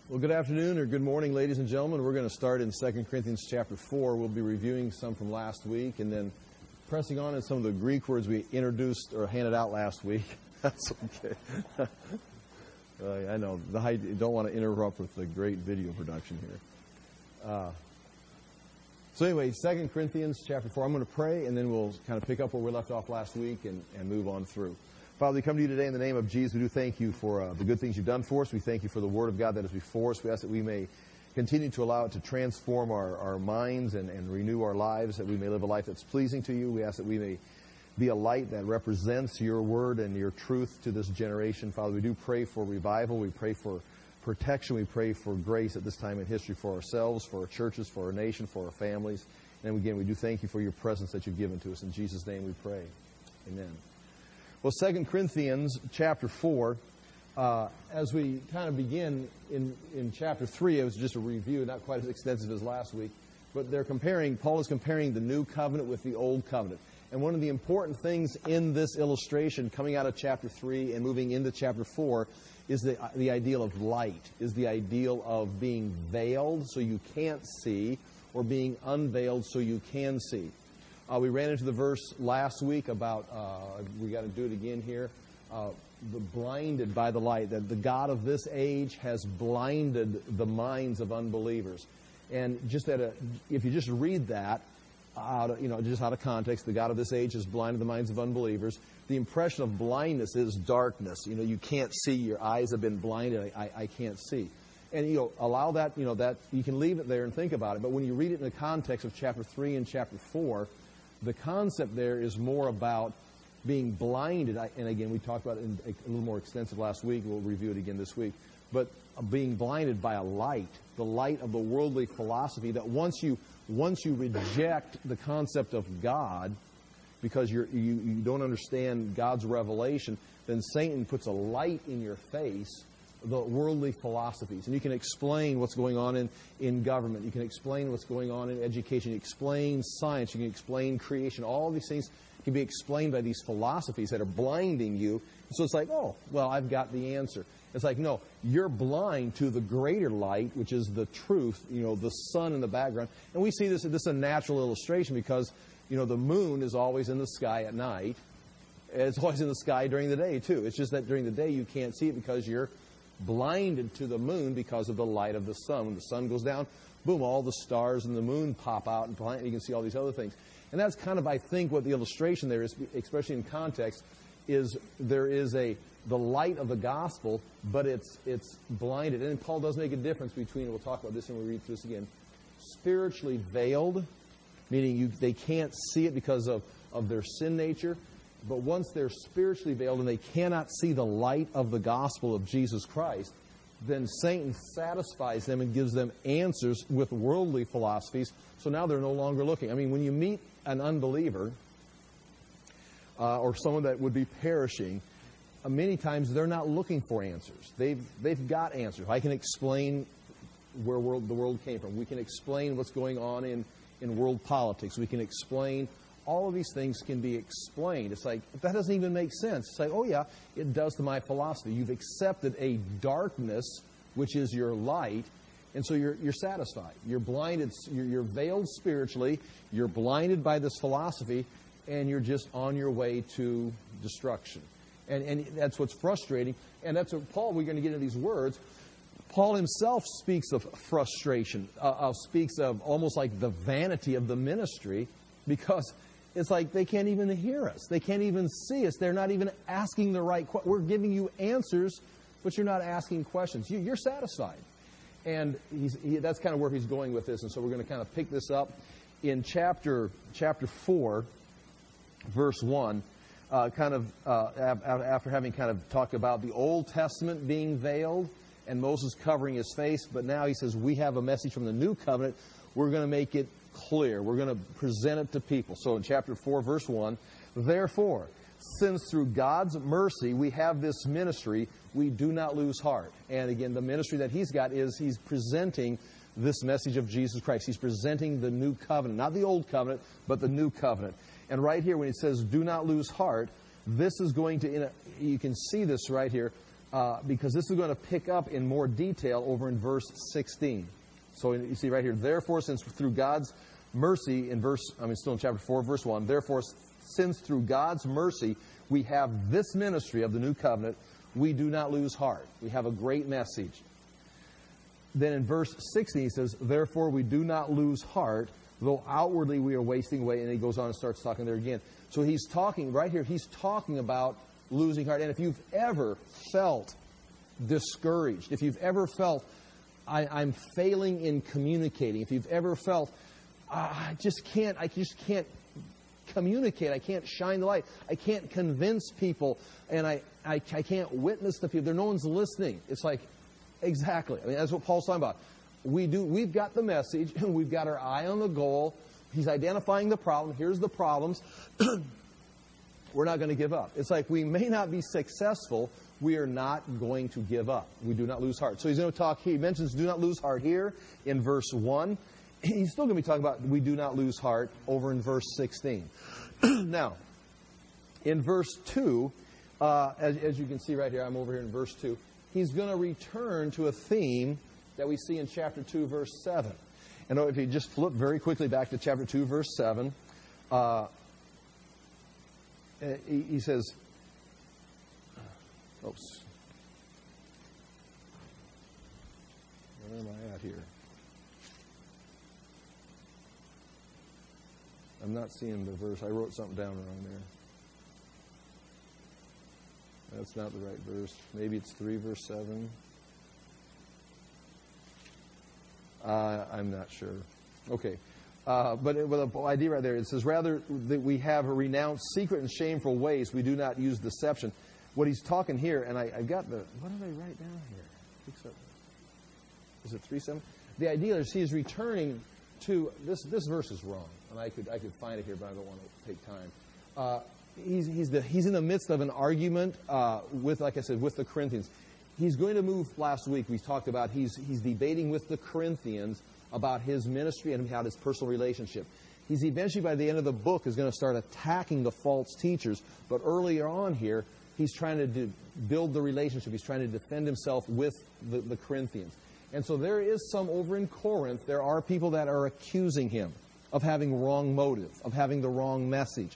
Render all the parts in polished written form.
Well, good afternoon or good morning, ladies and gentlemen. We're going to start in 2 Corinthians chapter 4. We'll be reviewing some from last week and then pressing on in some of the Greek words we introduced or handed out last week. That's okay. I know. I don't want to interrupt with the great video production here. So anyway, 2 Corinthians chapter 4. I'm going to pray, and then we'll kind of pick up where we left off last week and move on through. Father, we come to you today in the name of Jesus. We do thank you for the good things you've done for us. We thank you for the Word of God that is before us. We ask that we may continue to allow it to transform our minds and renew our lives, that we may live a life that's pleasing to you. We ask that we may be a light that represents your Word and your truth to this generation. Father, we do pray for revival. We pray for protection. We pray for grace at this time in history for ourselves, for our churches, for our nation, for our families. And again, we do thank you for your presence that you've given to us. In Jesus' name we pray. Amen. Well, 2 Corinthians chapter 4, as we kind of begin in chapter 3, it was just a review, not quite as extensive as last week, but Paul is comparing the new covenant with the old covenant. And one of the important things in this illustration coming out of chapter 3 and moving into chapter 4 is the ideal of light, is the ideal of being veiled so you can't see, or being unveiled so you can see. We ran into the verse last week about, we got to do it again here, the blinded by the light, that the God of this age has blinded the minds of unbelievers. And if you just read that, just out of context, the God of this age has blinded the minds of unbelievers. The impression of blindness is darkness. You can't see. Your eyes have been blinded. I can't see. And allow that. That you can leave it there and think about it. But when you read it in the context of chapter 3 and chapter 4, the concept there is more about being blinded. And again, we talked about it in a little more extensive last week. We'll review it again this week. But being blinded by a light, the light of the worldly philosophy, that once you reject the concept of God because you don't understand God's revelation, then Satan puts a light in your face, the worldly philosophies. And you can explain what's going on in government. You can explain what's going on in education. You can explain science. You can explain creation. All these things can be explained by these philosophies that are blinding you. And so it's like, oh, well, I've got the answer. It's like, no, you're blind to the greater light, which is the truth, the sun in the background. And we see this is a natural illustration because, the moon is always in the sky at night. It's always in the sky during the day, too. It's just that during the day you can't see it because you're blinded to the moon because of the light of the sun. When the sun goes down, boom, all the stars and the moon pop out, and you can see all these other things. And that's kind of, I think, what the illustration there is, especially in context, is there is the light of the gospel, but it's blinded. And Paul does make a difference between, we'll talk about this when we read through this again, spiritually veiled, meaning they can't see it because of their sin nature. But once they're spiritually veiled and they cannot see the light of the gospel of Jesus Christ, then Satan satisfies them and gives them answers with worldly philosophies. So now they're no longer looking. I mean, when you meet an unbeliever or someone that would be perishing, many times they're not looking for answers. They've got answers. I can explain where the world came from. We can explain what's going on in world politics. We can explain. All of these things can be explained. It's like, that doesn't even make sense. It's like, oh yeah, it does to my philosophy. You've accepted a darkness, which is your light, and so you're satisfied. You're blinded. You're veiled spiritually. You're blinded by this philosophy, and you're just on your way to destruction. And that's what's frustrating. And that's what Paul, we're going to get into these words. Paul himself speaks of frustration, speaks of almost like the vanity of the ministry, because it's like they can't even hear us. They can't even see us. They're not even asking the right questions. We're giving you answers, but you're not asking questions. You're satisfied. And that's kind of where he's going with this. And so we're going to kind of pick this up in chapter 4, verse 1, after having kind of talked about the Old Testament being veiled and Moses covering his face. But now he says, we have a message from the New Covenant. We're going to make it clear. We're going to present it to people. So in chapter 4, verse 1, therefore, since through God's mercy we have this ministry, we do not lose heart. And again, the ministry that he's got is he's presenting this message of Jesus Christ. He's presenting the new covenant, not the old covenant, but the new covenant. And right here, when it says do not lose heart, this is going to, you can see this right here, because this is going to pick up in more detail over in verse 16. So you see right here, therefore, since through God's mercy, still in chapter 4, verse 1, therefore, since through God's mercy we have this ministry of the new covenant, we do not lose heart. We have a great message. Then in verse 16 he says, therefore we do not lose heart, though outwardly we are wasting away. And he goes on and starts talking there again. So he's talking, right here, he's talking about losing heart. And if you've ever felt discouraged, if you've ever felt, I'm failing in communicating, if you've ever felt, I just can't communicate, I can't shine the light, I can't convince people, and I can't witness to people, no one's listening. It's like, exactly. I mean, that's what Paul's talking about. We've got the message, and we've got our eye on the goal. He's identifying the problem. Here's the problems. We're not going to give up. It's like we may not be successful. We are not going to give up. We do not lose heart. So he's going to talk, he mentions do not lose heart here in verse 1. He's still going to be talking about we do not lose heart over in verse 16. Now, in verse 2, as you can see right here, I'm over here in verse 2, he's going to return to a theme that we see in chapter 2, verse 7. And if you just flip very quickly back to chapter 2, verse 7, he says, oops, where am I at here? I'm not seeing the verse. I wrote something down wrong there. That's not the right verse. Maybe it's 3, verse 7. I'm not sure. Okay. But with the idea right there, it says, rather that we have renounced secret and shameful ways, we do not use deception. What he's talking here, and I got what did I write down here? Is it 3:7? The idea is he is returning to, this verse is wrong, and I could find it here, but I don't want to take time. He's in the midst of an argument with, like I said, with the Corinthians. He's going to move. Last week we talked about he's debating with the Corinthians about his ministry and about his personal relationship. He's eventually, by the end of the book, is going to start attacking the false teachers. But earlier on here, he's trying to build the relationship. He's trying to defend himself with the Corinthians. And so there is some over in Corinth, there are people that are accusing him of having wrong motive, of having the wrong message.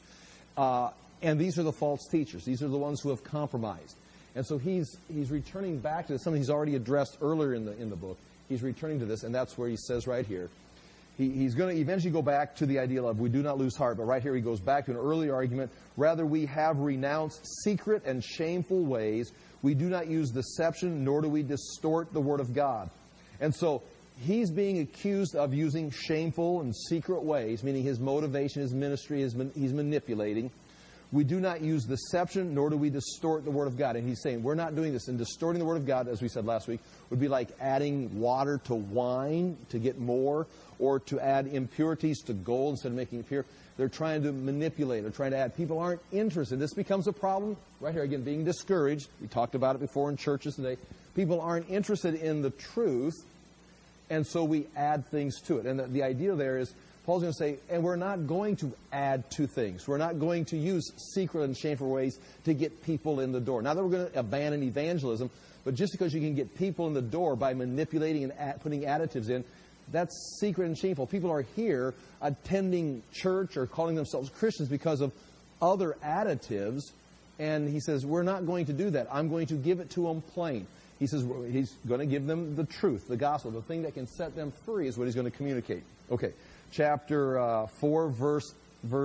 And these are the false teachers. These are the ones who have compromised. And so he's returning back to something he's already addressed earlier in the book. He's returning to this, and that's where he says right here. He's going to eventually go back to the ideal of we do not lose heart, but right here he goes back to an earlier argument. Rather, we have renounced secret and shameful ways. We do not use deception, nor do we distort the Word of God. And so he's being accused of using shameful and secret ways, meaning his motivation, his ministry, he's manipulating. We do not use deception, nor do we distort the Word of God. And he's saying we're not doing this. And distorting the Word of God, as we said last week, would be like adding water to wine to get more, or to add impurities to gold instead of making it pure. They're trying to manipulate. They're trying to add. People aren't interested. This becomes a problem. Right here, again, being discouraged. We talked about it before in churches today. People aren't interested in the truth, and so we add things to it. And the idea there is, Paul's going to say, and we're not going to add to things. We're not going to use secret and shameful ways to get people in the door. Not that we're going to abandon evangelism, but just because you can get people in the door by manipulating and putting additives in, that's secret and shameful. People are here attending church or calling themselves Christians because of other additives. And he says, we're not going to do that. I'm going to give it to them plain. He says he's going to give them the truth, the gospel. The thing that can set them free is what he's going to communicate. Okay. Chapter 4, verse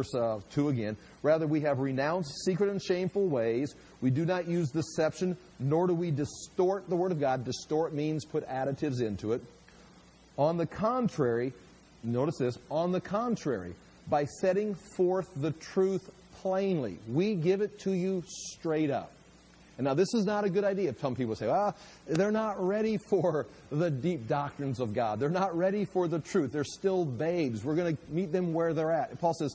2 again. Rather, we have renounced secret and shameful ways. We do not use deception, nor do we distort the Word of God. Distort means put additives into it. On the contrary, notice this, on the contrary, by setting forth the truth plainly, we give it to you straight up. And now this is not a good idea. Some people say, they're not ready for the deep doctrines of God. They're not ready for the truth. They're still babes. We're going to meet them where they're at. And Paul says,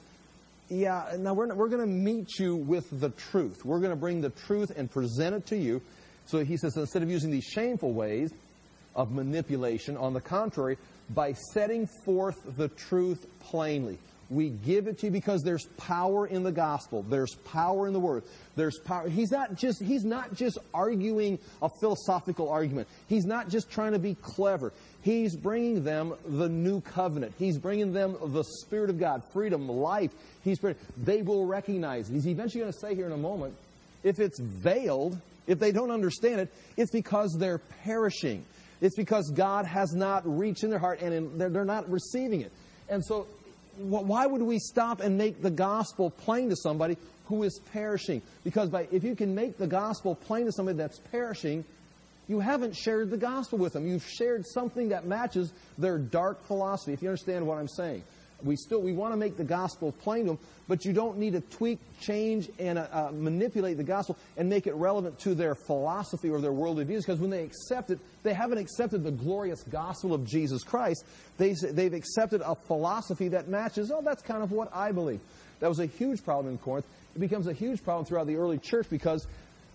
now we're going to meet you with the truth. We're going to bring the truth and present it to you. So he says, instead of using these shameful ways of manipulation, on the contrary, by setting forth the truth plainly. We give it to you because there's power in the gospel. There's power in the word. There's power. He's not just arguing a philosophical argument. He's not just trying to be clever. He's bringing them the new covenant. He's bringing them the Spirit of God, freedom, life. They will recognize it. He's eventually going to say here in a moment, if it's veiled, if they don't understand it, it's because they're perishing. It's because God has not reached in their heart and they're not receiving it. And so why would we stop and make the gospel plain to somebody who is perishing? Because if you can make the gospel plain to somebody that's perishing, you haven't shared the gospel with them. You've shared something that matches their dark philosophy, if you understand what I'm saying. We want to make the gospel plain to them, but you don't need to tweak, change, and manipulate the gospel and make it relevant to their philosophy or their worldly views, because when they accept it, they haven't accepted the glorious gospel of Jesus Christ. They've accepted a philosophy that matches, that's kind of what I believe. That was a huge problem in Corinth. It becomes a huge problem throughout the early church because,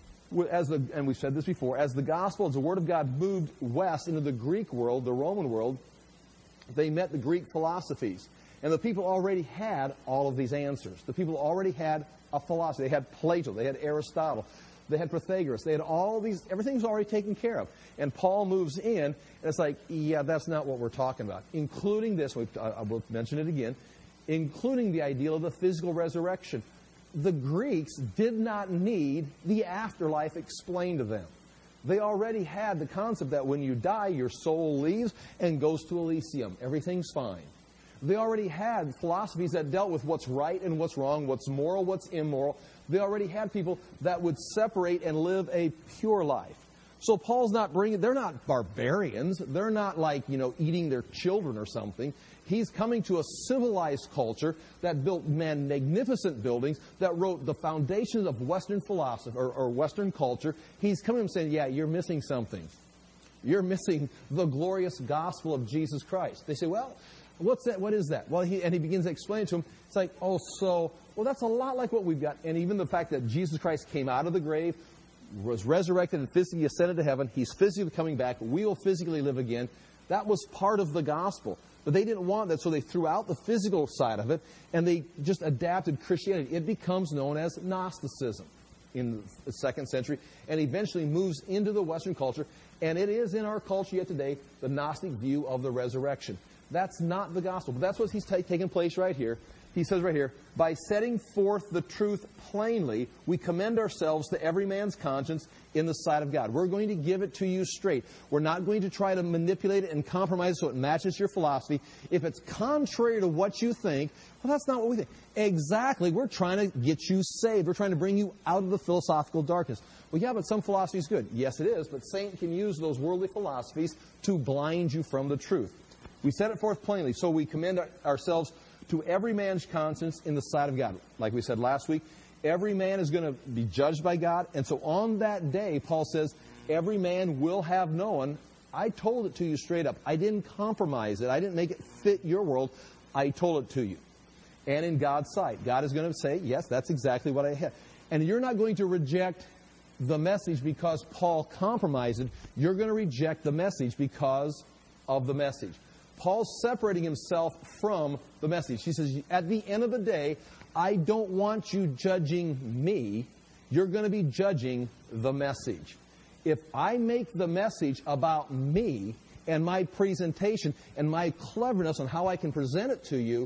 and we've said this before, as the gospel, as the Word of God moved west into the Greek world, the Roman world, they met the Greek philosophies. And the people already had all of these answers. The people already had a philosophy. They had Plato. They had Aristotle. They had Pythagoras. They had all these. Everything's already taken care of. And Paul moves in, and it's like, that's not what we're talking about. Including this, I will mention it again, including the ideal of the physical resurrection. The Greeks did not need the afterlife explained to them. They already had the concept that when you die, your soul leaves and goes to Elysium. Everything's fine. They already had philosophies that dealt with what's right and what's wrong, what's moral, what's immoral. They already had people that would separate and live a pure life. So Paul's not they're not barbarians. They're not like, eating their children or something. He's coming to a civilized culture that built magnificent buildings, that wrote the foundations of Western philosophy or Western culture. He's coming and saying, you're missing something. You're missing the glorious gospel of Jesus Christ. They say, what's that? What is that? Well, he begins to explain to him. It's like, that's a lot like what we've got. And even the fact that Jesus Christ came out of the grave, was resurrected and physically ascended to heaven. He's physically coming back. We will physically live again. That was part of the gospel. But they didn't want that, so they threw out the physical side of it, and they just adapted Christianity. It becomes known as Gnosticism in the 2nd century, and eventually moves into the Western culture. And it is in our culture yet today, the Gnostic view of the resurrection. That's not the gospel. But that's what's taking place right here. He says right here, by setting forth the truth plainly, we commend ourselves to every man's conscience in the sight of God. We're going to give it to you straight. We're not going to try to manipulate it and compromise it so it matches your philosophy. If it's contrary to what you think, that's not what we think. Exactly. We're trying to get you saved. We're trying to bring you out of the philosophical darkness. But some philosophy is good. Yes, it is. But Satan can use those worldly philosophies to blind you from the truth. We set it forth plainly, so we commend ourselves to every man's conscience in the sight of God. Like we said last week, every man is going to be judged by God. And so on that day, Paul says, every man will have known. I told it to you straight up. I didn't compromise it. I didn't make it fit your world. I told it to you. And in God's sight, God is going to say, yes, that's exactly what I had. And you're not going to reject the message because Paul compromised it. You're going to reject the message because of the message. Paul's separating himself from the message. He says, at the end of the day, I don't want you judging me. You're going to be judging the message. If I make the message about me and my presentation and my cleverness on how I can present it to you,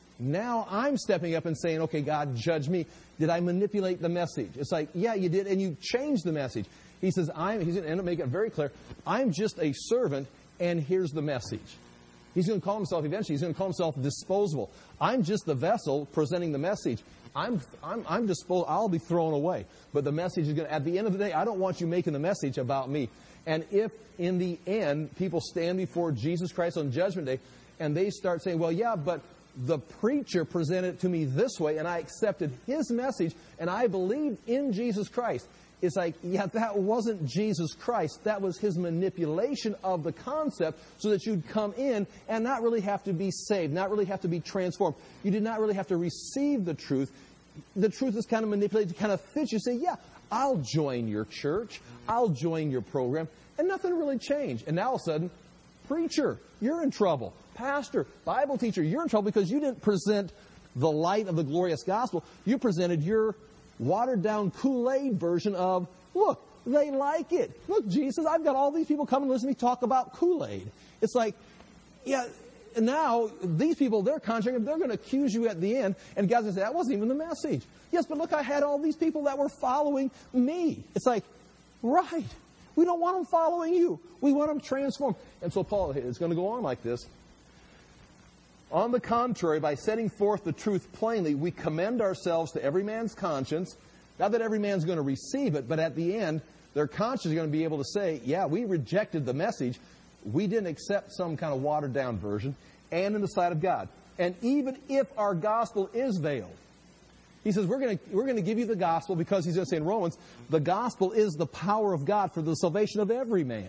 now I'm stepping up and saying, okay, God, judge me. Did I manipulate the message? It's like, yeah, you did, and you changed the message. He says, he's going to make it very clear, I'm just a servant, and here's the message. He's going to call himself, eventually, he's going to call himself disposable. I'm just the vessel presenting the message. I'm disposable. I'll be thrown away. But the message is going to, at the end of the day, I don't want you making the message about me. And if, in the end, people stand before Jesus Christ on Judgment Day, and they start saying, well, yeah, but the preacher presented it to me this way, and I accepted his message, and I believed in Jesus Christ. It's like, yeah, that wasn't Jesus Christ. That was his manipulation of the concept so that you'd come in and not really have to be saved, not really have to be transformed. You did not really have to receive the truth. The truth is kind of manipulated to kind of fit you. Say, yeah, I'll join your church. I'll join your program. And nothing really changed. And now all of a sudden, preacher, you're in trouble. Pastor, Bible teacher, you're in trouble because you didn't present the light of the glorious gospel, you presented your watered-down Kool-Aid version of, look, they like it. Look, Jesus, I've got all these people coming to listen to me talk about Kool-Aid. It's like, yeah, and now these people, they're contrary, they're going to accuse you at the end, and God's going to say, that wasn't even the message. Yes, but look, I had all these people that were following me. It's like, right. We don't want them following you. We want them transformed. And so Paul is going to go on like this. On the contrary, by setting forth the truth plainly, we commend ourselves to every man's conscience. Not that every man's going to receive it, but at the end, their conscience is going to be able to say, yeah, we rejected the message. We didn't accept some kind of watered-down version, and in the sight of God. And even if our gospel is veiled, he says, we're going to give you the gospel because he's going to say in Romans, the gospel is the power of God for the salvation of every man.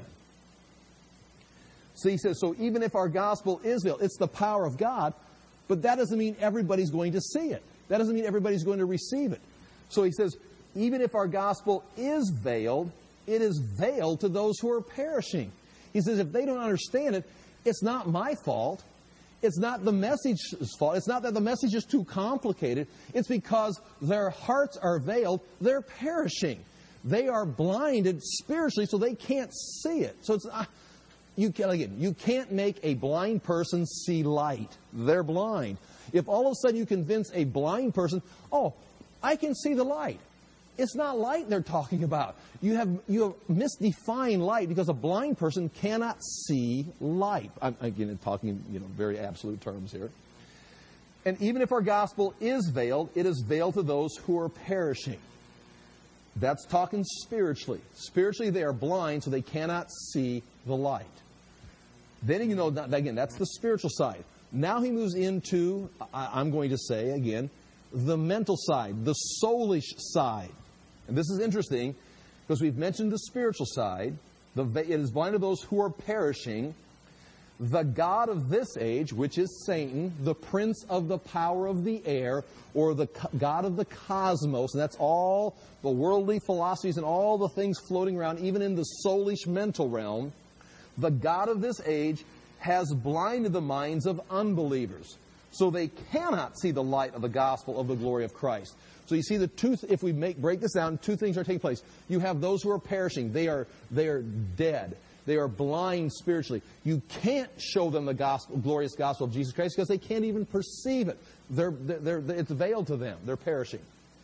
So he says, so even if our gospel is veiled, it's the power of God, but that doesn't mean everybody's going to see it. That doesn't mean everybody's going to receive it. So he says, even if our gospel is veiled, it is veiled to those who are perishing. He says, if they don't understand it, it's not my fault. It's not the message's fault. It's not that the message is too complicated. It's because their hearts are veiled. They're perishing. They are blinded spiritually, so they can't see it. So it's you can't make a blind person see light. They're blind. If all of a sudden you convince a blind person, oh, I can see the light. It's not light they're talking about. You have misdefined light because a blind person cannot see light. I'm again talking in very absolute terms here. And even if our gospel is veiled, it is veiled to those who are perishing. That's talking spiritually. Spiritually, they are blind, so they cannot see the light. Then again, that's the spiritual side. Now he moves into, I'm going to say again, the mental side, the soulish side. And this is interesting because we've mentioned the spiritual side. It is blind to those who are perishing. The god of this age, which is Satan, the prince of the power of the air, or the god of the cosmos, and that's all the worldly philosophies and all the things floating around, even in the soulish mental realm. The god of this age has blinded the minds of unbelievers, so they cannot see the light of the gospel of the glory of Christ. So you see, if we break this down, two things are taking place. You have those who are perishing. They are dead. They are blind spiritually. You can't show them the gospel, glorious gospel of Jesus Christ because they can't even perceive it. It's veiled to them. They're perishing.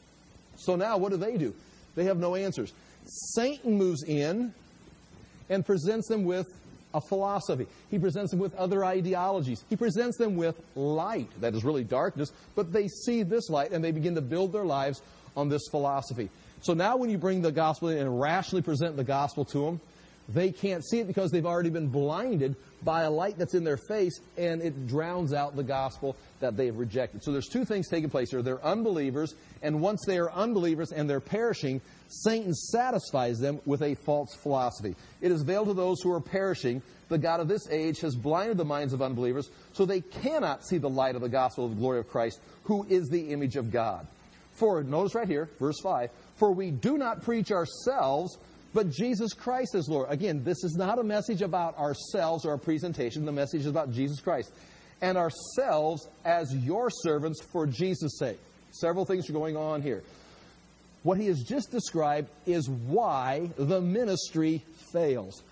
So now what do? They have no answers. Satan moves in and presents them with a philosophy. He presents them with other ideologies. He presents them with light. That is really darkness, but they see this light and they begin to build their lives on this philosophy. So now when you bring the gospel in and rationally present the gospel to them, they can't see it because they've already been blinded by a light that's in their face, and it drowns out the gospel that they've rejected. So there's two things taking place here. They're unbelievers, and once they are unbelievers and they're perishing, Satan satisfies them with a false philosophy. It is veiled to those who are perishing. The god of this age has blinded the minds of unbelievers, so they cannot see the light of the gospel of the glory of Christ, who is the image of God. For, notice right here, verse 5, for we do not preach ourselves, but Jesus Christ is Lord. Again, this is not a message about ourselves or our presentation. The message is about Jesus Christ. And ourselves as your servants for Jesus' sake. Several things are going on here. What he has just described is why the ministry fails.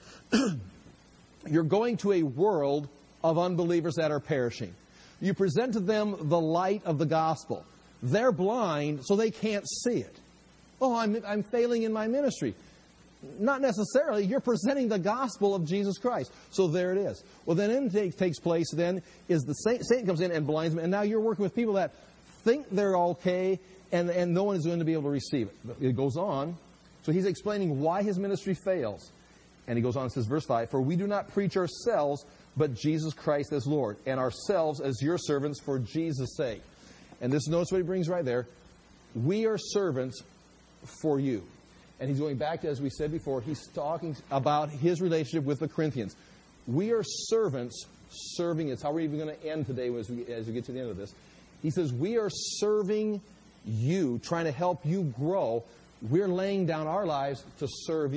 You're going to a world of unbelievers that are perishing. You present to them the light of the gospel. They're blind, so they can't see it. Oh, I'm failing in my ministry. Not necessarily. You're presenting the gospel of Jesus Christ. So there it is. Well, then it takes place then is Satan comes in and blinds them, and now you're working with people that think they're okay, and no one is going to be able to receive it. It goes on. So he's explaining why his ministry fails. And he goes on and says, verse 5, for we do not preach ourselves, but Jesus Christ as Lord, and ourselves as your servants for Jesus' sake. And notice what he brings right there. We are servants for you. And he's going back to, as we said before, he's talking about his relationship with the Corinthians. We are servants serving. It's how we're even going to end today as we get to the end of this. He says, we are serving you, trying to help you grow. We're laying down our lives to serve you.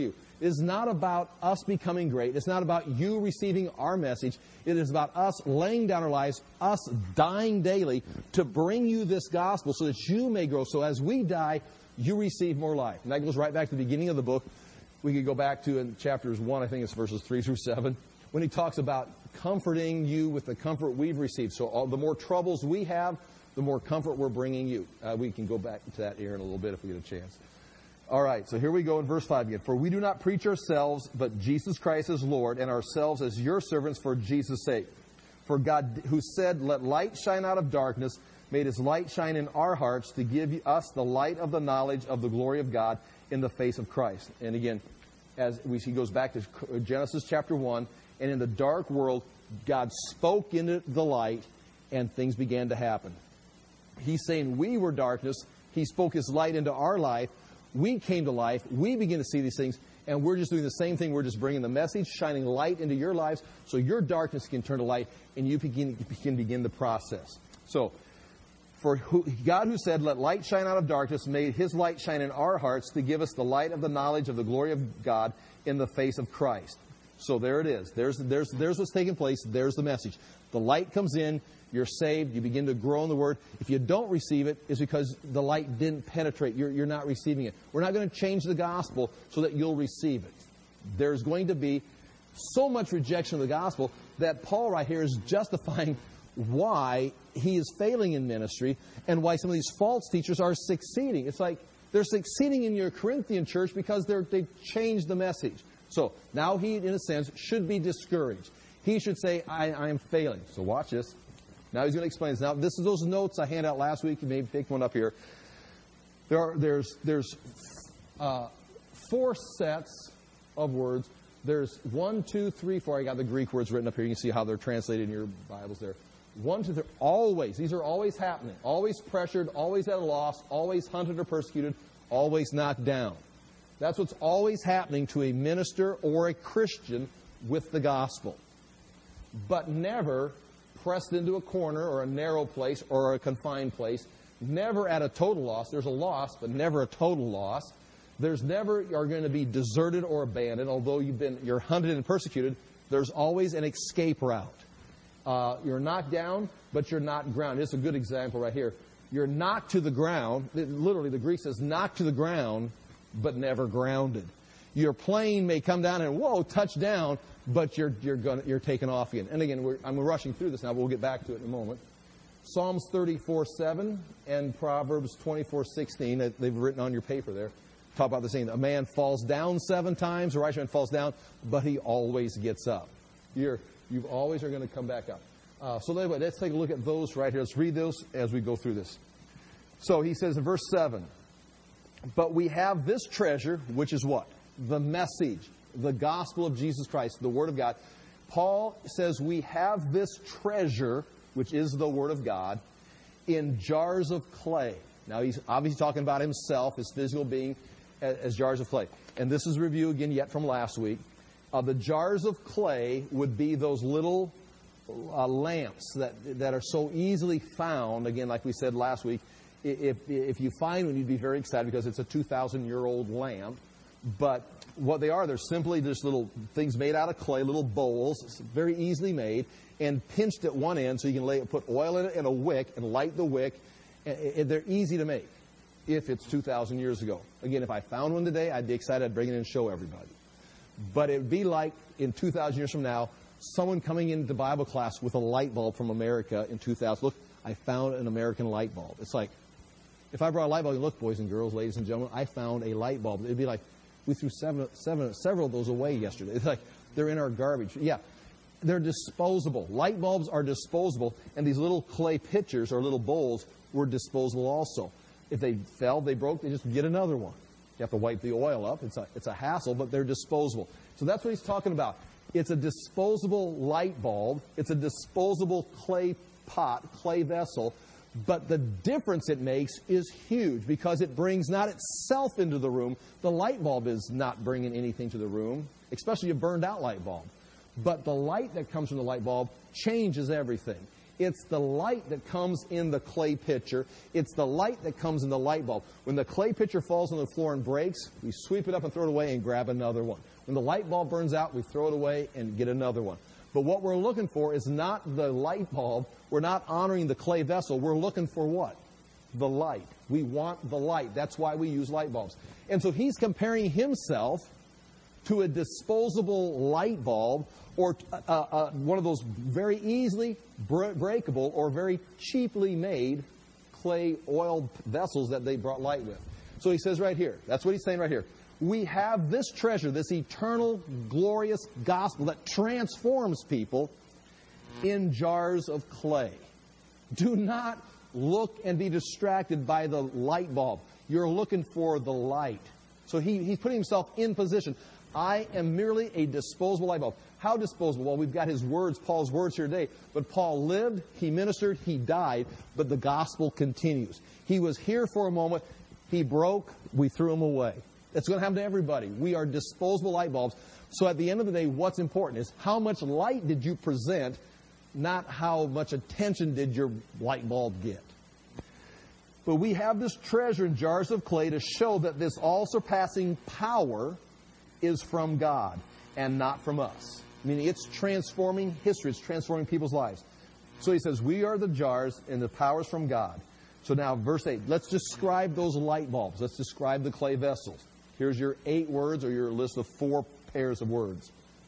It is not about us becoming great. It's not about you receiving our message. It is about us laying down our lives, us dying daily to bring you this gospel so that you may grow. So as we die, you receive more life. And that goes right back to the beginning of the book. We could go back to in chapters 1, I think it's verses 3 through 7, when he talks about comforting you with the comfort we've received. So the more troubles we have, the more comfort we're bringing you. We can go back to that here in a little bit if we get a chance. All right, so here we go in verse 5 again. For we do not preach ourselves, but Jesus Christ as Lord, and ourselves as your servants for Jesus' sake. For God, who said, let light shine out of darkness, made his light shine in our hearts to give us the light of the knowledge of the glory of God in the face of Christ. And again, as we see, goes back to Genesis chapter 1, and in the dark world, God spoke into the light, and things began to happen. He's saying we were darkness. He spoke his light into our life. We came to life. We begin to see these things, and we're just doing the same thing. We're just bringing the message, shining light into your lives, so your darkness can turn to light, and you can begin the process. So, God who said, let light shine out of darkness, made his light shine in our hearts to give us the light of the knowledge of the glory of God in the face of Christ. So there it is. There's what's taking place. There's the message. The light comes in. You're saved. You begin to grow in the Word. If you don't receive it, it's because the light didn't penetrate. You're not receiving it. We're not going to change the gospel so that you'll receive it. There's going to be so much rejection of the gospel that Paul right here is justifying why he is failing in ministry and why some of these false teachers are succeeding. It's like they're succeeding in your Corinthian church because they've changed the message. So now he, in a sense, should be discouraged. He should say, I am failing. So watch this. Now he's going to explain this. Now, this is those notes I handed out last week. You may pick one up here. There's 4 sets of words. There's 1, 2, 3, 4. I got the Greek words written up here. You can see how they're translated in your Bibles there. 1, 2, 3. Always. These are always happening. Always pressured. Always at a loss. Always hunted or persecuted. Always knocked down. That's what's always happening to a minister or a Christian with the gospel. But never pressed into a corner or a narrow place or a confined place. Never at a total loss. There's a loss, but never a total loss. There's never are going to be deserted or abandoned, although you're hunted and persecuted. There's always an escape route. You're knocked down, but you're not grounded. It's a good example right here. You're knocked to the ground. Literally, the Greek says knocked to the ground, but never grounded. Your plane may come down and, whoa, touch down, but you're taken off again. And again, I'm rushing through this now, but we'll get back to it in a moment. Psalms 34:7 and Proverbs 24:16, they've written on your paper there, talk about the saying, a man falls down 7 times, a righteous man falls down, but he always gets up. You always are going to come back up. So anyway, let's take a look at those right here. Let's read those as we go through this. So he says in verse 7, but we have this treasure, which is what? The message, the gospel of Jesus Christ, the Word of God. Paul says we have this treasure, which is the Word of God, in jars of clay. Now, he's obviously talking about himself, his physical being, as jars of clay. And this is a review again yet from last week. The jars of clay would be those little lamps that are so easily found, again, like we said last week. If you find one, you'd be very excited because it's a 2,000-year-old lamp. But what they are, they're simply just little things made out of clay, little bowls, very easily made, and pinched at one end so you can put oil in it and a wick and light the wick. They're easy to make if it's 2,000 years ago. Again, if I found one today, I'd be excited. I'd bring it in and show everybody. But it would be like in 2,000 years from now, someone coming into Bible class with a light bulb from America in 2000. Look, I found an American light bulb. It's like, if I brought a light bulb, look, boys and girls, ladies and gentlemen, I found a light bulb. It'd be like, we threw several of those away yesterday. It's like they're in our garbage. Yeah, they're disposable. Light bulbs are disposable, and these little clay pitchers or little bowls were disposable also. If they fell, they broke, they just get another one. You have to wipe the oil up. It's a hassle, but they're disposable. So that's what he's talking about. It's a disposable light bulb. It's a disposable clay pot, clay vessel. But the difference it makes is huge because it brings not itself into the room. The light bulb is not bringing anything to the room, especially a burned out light bulb. But the light that comes from the light bulb changes everything. It's the light that comes in the clay pitcher. It's the light that comes in the light bulb. When the clay pitcher falls on the floor and breaks, we sweep it up and throw it away and grab another one. When the light bulb burns out, we throw it away and get another one. But what we're looking for is not the light bulb. We're not honoring the clay vessel. We're looking for what? The light. We want the light. That's why we use light bulbs. And so he's comparing himself to a disposable light bulb or one of those very easily breakable or very cheaply made clay oil vessels that they brought light with. So he says right here, that's what he's saying right here. We have this treasure, this eternal, glorious gospel that transforms people in jars of clay. Do not look and be distracted by the light bulb. You're looking for the light. So he's putting himself in position. I am merely a disposable light bulb. How disposable? Well, we've got his words, Paul's words here today. But Paul lived, he ministered, he died, but the gospel continues. He was here for a moment. He broke, we threw him away. That's going to happen to everybody. We are disposable light bulbs. So at the end of the day, what's important is how much light did you present, not how much attention did your light bulb get. But we have this treasure in jars of clay to show that this all-surpassing power is from God and not from us. Meaning it's transforming history. It's transforming people's lives. So he says, we are the jars and the power is from God. So now, verse 8, let's describe those light bulbs. Let's describe the clay vessels. Here's your 8 words or your list of 4 pairs of words.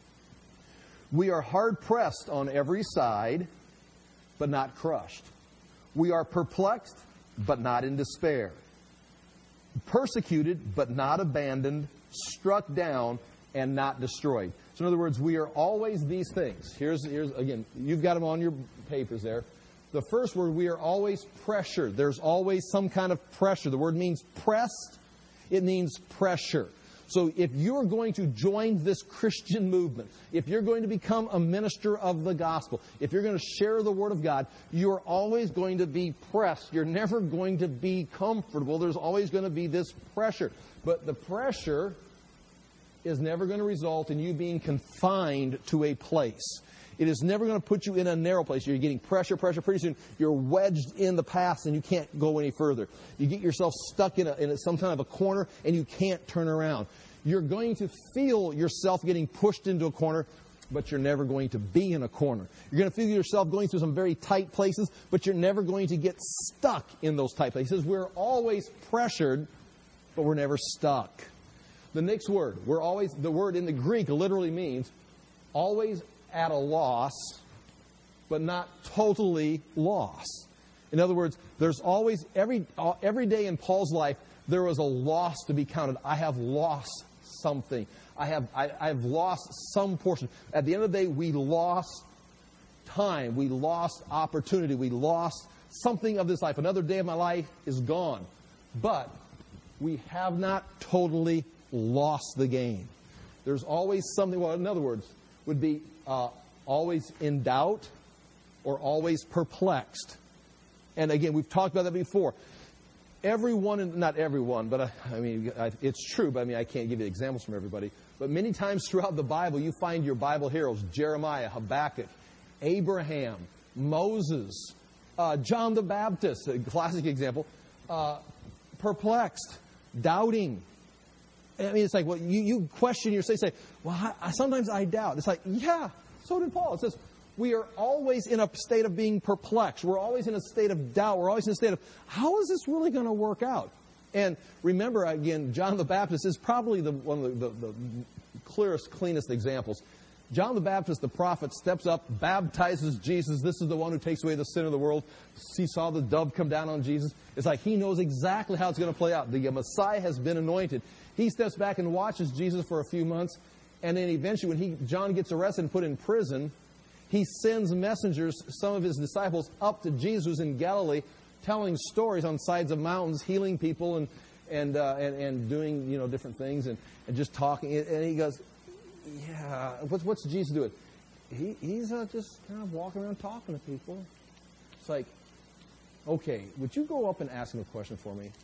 We are hard-pressed on every side, but not crushed. We are perplexed, but not in despair. Persecuted, but not abandoned. Struck down, and not destroyed. So in other words, we are always these things. Here's again, you've got them on your papers there. The first word, we are always pressured. There's always some kind of pressure. The word means pressed. It means pressure. So if you're going to join this Christian movement, if you're going to become a minister of the gospel, if you're going to share the Word of God, you're always going to be pressed. You're never going to be comfortable. There's always going to be this pressure. But the pressure is never going to result in you being confined to a place. It is never going to put you in a narrow place. You're getting pressure. Pretty soon, you're wedged in the past and you can't go any further. You get yourself stuck in some kind of a corner and you can't turn around. You're going to feel yourself getting pushed into a corner, but you're never going to be in a corner. You're going to feel yourself going through some very tight places, but you're never going to get stuck in those tight places. He says we're always pressured, but we're never stuck. The next word, the word in the Greek literally means always at a loss, but not totally lost. In other words, there's always, every day in Paul's life, there was a loss to be counted. I have lost something. I've lost some portion. At the end of the day, we lost time. We lost opportunity. We lost something of this life. Another day of my life is gone. But we have not totally lost the game. There's always something, well, in other words, would be always in doubt or always perplexed. And again, we've talked about that before. Not everyone, but it's true, but I can't give you examples from everybody. But many times throughout the Bible, you find your Bible heroes, Jeremiah, Habakkuk, Abraham, Moses, John the Baptist, a classic example, perplexed, doubting. It's like, well, you question yourself, say, well, sometimes I doubt. It's like, yeah, so did Paul. It says, we are always in a state of being perplexed. We're always in a state of doubt. We're always in a state of, how is this really going to work out? And remember, again, John the Baptist is probably one of the clearest, cleanest examples. John the Baptist, the prophet, steps up, baptizes Jesus. This is the one who takes away the sin of the world. He saw the dove come down on Jesus. It's like he knows exactly how it's going to play out. The Messiah has been anointed. He steps back and watches Jesus for a few months. And then eventually, when John gets arrested and put in prison, he sends messengers, some of his disciples, up to Jesus who's in Galilee, telling stories on sides of mountains, healing people and doing different things and just talking. And he goes, yeah, what's Jesus doing? He's just kind of walking around talking to people. It's like, okay, would you go up and ask him a question for me?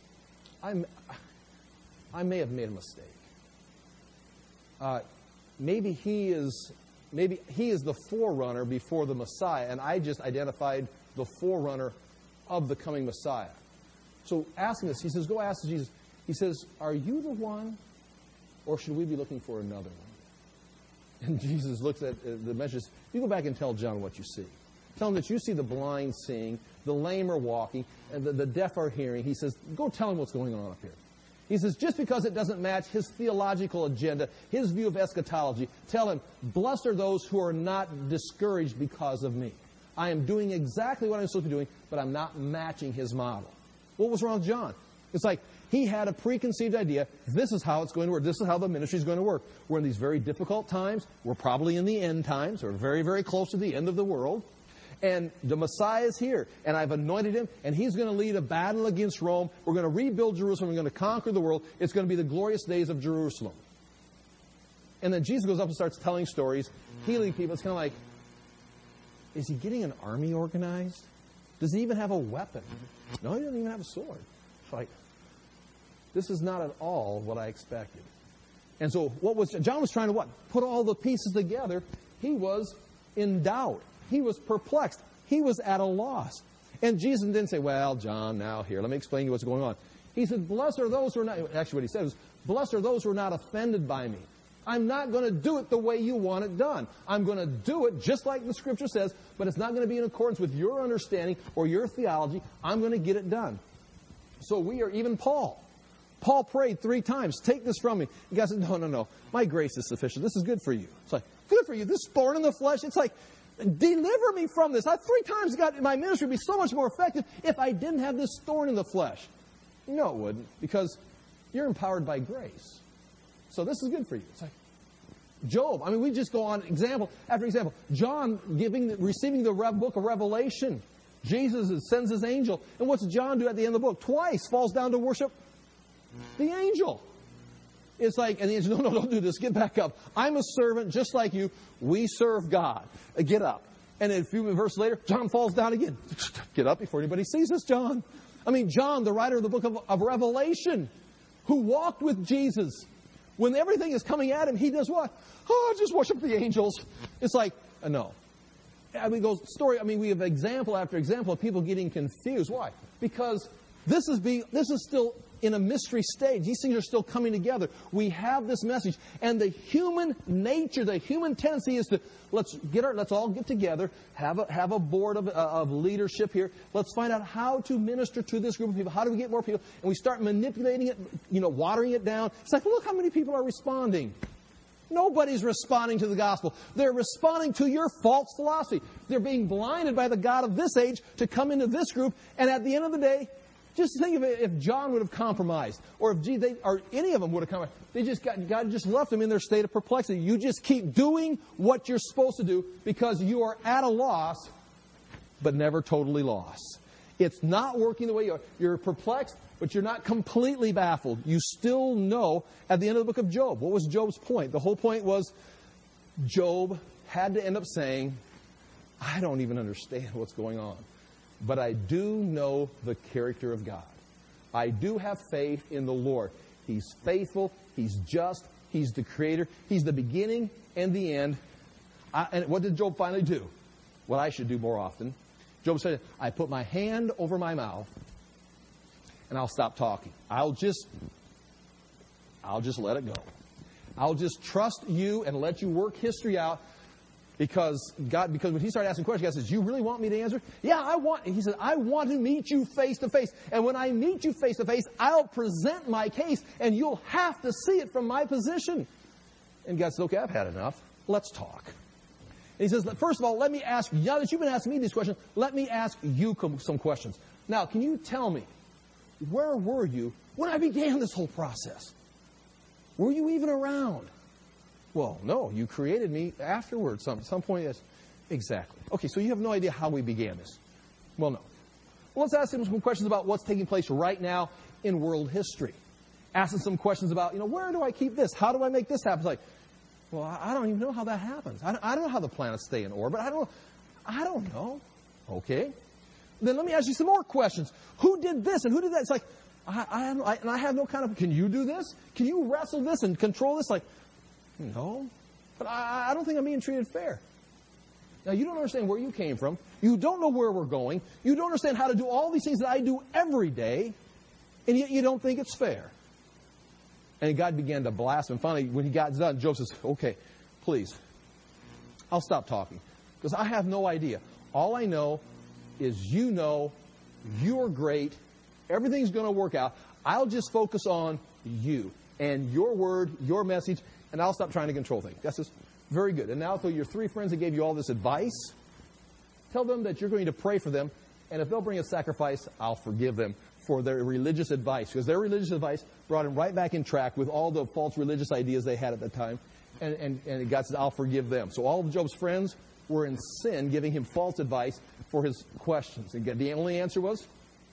I may have made a mistake. Maybe he is maybe he is the forerunner before the Messiah, and I just identified the forerunner of the coming Messiah. So asking this, he says, go ask Jesus. He says, are you the one, or should we be looking for another one? And Jesus looks at the message. You go back and tell John what you see. Tell him that you see the blind seeing, the lame are walking, and the deaf are hearing. He says, go tell him what's going on up here. He says, just because it doesn't match his theological agenda, his view of eschatology, tell him, blessed are those who are not discouraged because of me. I am doing exactly what I'm supposed to be doing, but I'm not matching his model. What was wrong with John? It's like he had a preconceived idea. This is how it's going to work. This is how the ministry is going to work. We're in these very difficult times. We're probably in the end times. We're very, very close to the end of the world. And the Messiah is here, and I've anointed him, and he's going to lead a battle against Rome. We're going to rebuild Jerusalem. We're going to conquer the world. It's going to be the glorious days of Jerusalem. And then Jesus goes up and starts telling stories, healing people. It's kind of like, is he getting an army organized? Does he even have a weapon? No, he doesn't even have a sword. It's like, this is not at all what I expected. And so John was trying to what? Put all the pieces together. He was in doubt. He was perplexed. He was at a loss. And Jesus didn't say, well, John, now here, let me explain to you what's going on. He said, blessed are those who are not, actually what he said was, blessed are those who are not offended by me. I'm not going to do it the way you want it done. I'm going to do it just like the Scripture says, but it's not going to be in accordance with your understanding or your theology. I'm going to get it done. So we are, even Paul. Paul prayed 3 times, take this from me. And God said, no, my grace is sufficient. This is good for you. It's like, good for you. This thorn in the flesh, it's like, deliver me from this. I 3 times God, my ministry would be so much more effective if I didn't have this thorn in the flesh. No, it wouldn't, because you're empowered by grace. So this is good for you. It's like Job. I mean, we just go on example after example. John receiving the book of Revelation. Jesus sends his angel. And what's John do at the end of the book? Twice falls down to worship the angel. It's like, and the angel, no, don't do this. Get back up. I'm a servant just like you. We serve God. Get up. And then a few verses later, John falls down again. Get up before anybody sees us, John. I mean, John, the writer of the book of Revelation, who walked with Jesus. When everything is coming at him, he does what? Oh, just worship the angels. It's like, no. I mean, we have example after example of people getting confused. Why? Because this is still in a mystery stage. These things are still coming together. We have this message. And the human nature, the human tendency is to, let's all get together, have a board of leadership here. Let's find out how to minister to this group of people. How do we get more people? And we start manipulating it, watering it down. It's like, look how many people are responding. Nobody's responding to the gospel. They're responding to your false philosophy. They're being blinded by the God of this age to come into this group. And at the end of the day, just think of it, if John would have compromised, or if any of them would have compromised. God just left them in their state of perplexity. You just keep doing what you're supposed to do because you are at a loss, but never totally lost. It's not working the way you are. You're perplexed, but you're not completely baffled. You still know at the end of the book of Job. What was Job's point? The whole point was Job had to end up saying, I don't even understand what's going on. But I do know the character of God. I do have faith in the Lord. He's faithful. He's just. He's the creator. He's the beginning and the end. And what did Job finally do? What I should do more often. Job said, I put my hand over my mouth and I'll stop talking. I'll just let it go. I'll just trust you and let you work history out. Because when he started asking questions, God says, you really want me to answer? Yeah, he said, I want to meet you face to face. And when I meet you face to face, I'll present my case and you'll have to see it from my position. And God said, okay, I've had enough. Let's talk. And he says, first of all, let me ask, now that you've been asking me these questions, let me ask you some questions. Now, can you tell me, where were you when I began this whole process? Were you even around? Well, no, you created me afterwards. Some point, yes. Exactly. Okay, so you have no idea how we began this. Well, no. Well, let's ask him some questions about what's taking place right now in world history. Ask him some questions about, where do I keep this? How do I make this happen? It's like, well, I don't even know how that happens. I don't know how the planets stay in orbit. I don't know. Okay. Then let me ask you some more questions. Who did this and who did that? It's like, I have no kind of, can you do this? Can you wrestle this and control this? Like, no. But I don't think I'm being treated fair. Now, you don't understand where you came from. You don't know where we're going. You don't understand how to do all these things that I do every day, and yet you don't think it's fair. And God began to blast him. Finally, when he got done, Job says, okay, please, I'll stop talking, because I have no idea. All I know is you're great, everything's going to work out. I'll just focus on you and your word, your message, and I'll stop trying to control things. That's just very good. And now, to your three friends that gave you all this advice, tell them that you're going to pray for them, and if they'll bring a sacrifice, I'll forgive them for their religious advice, because their religious advice brought them right back in track with all the false religious ideas they had at the time. And God says, I'll forgive them. So all of Job's friends were in sin, giving him false advice for his questions. And the only answer was,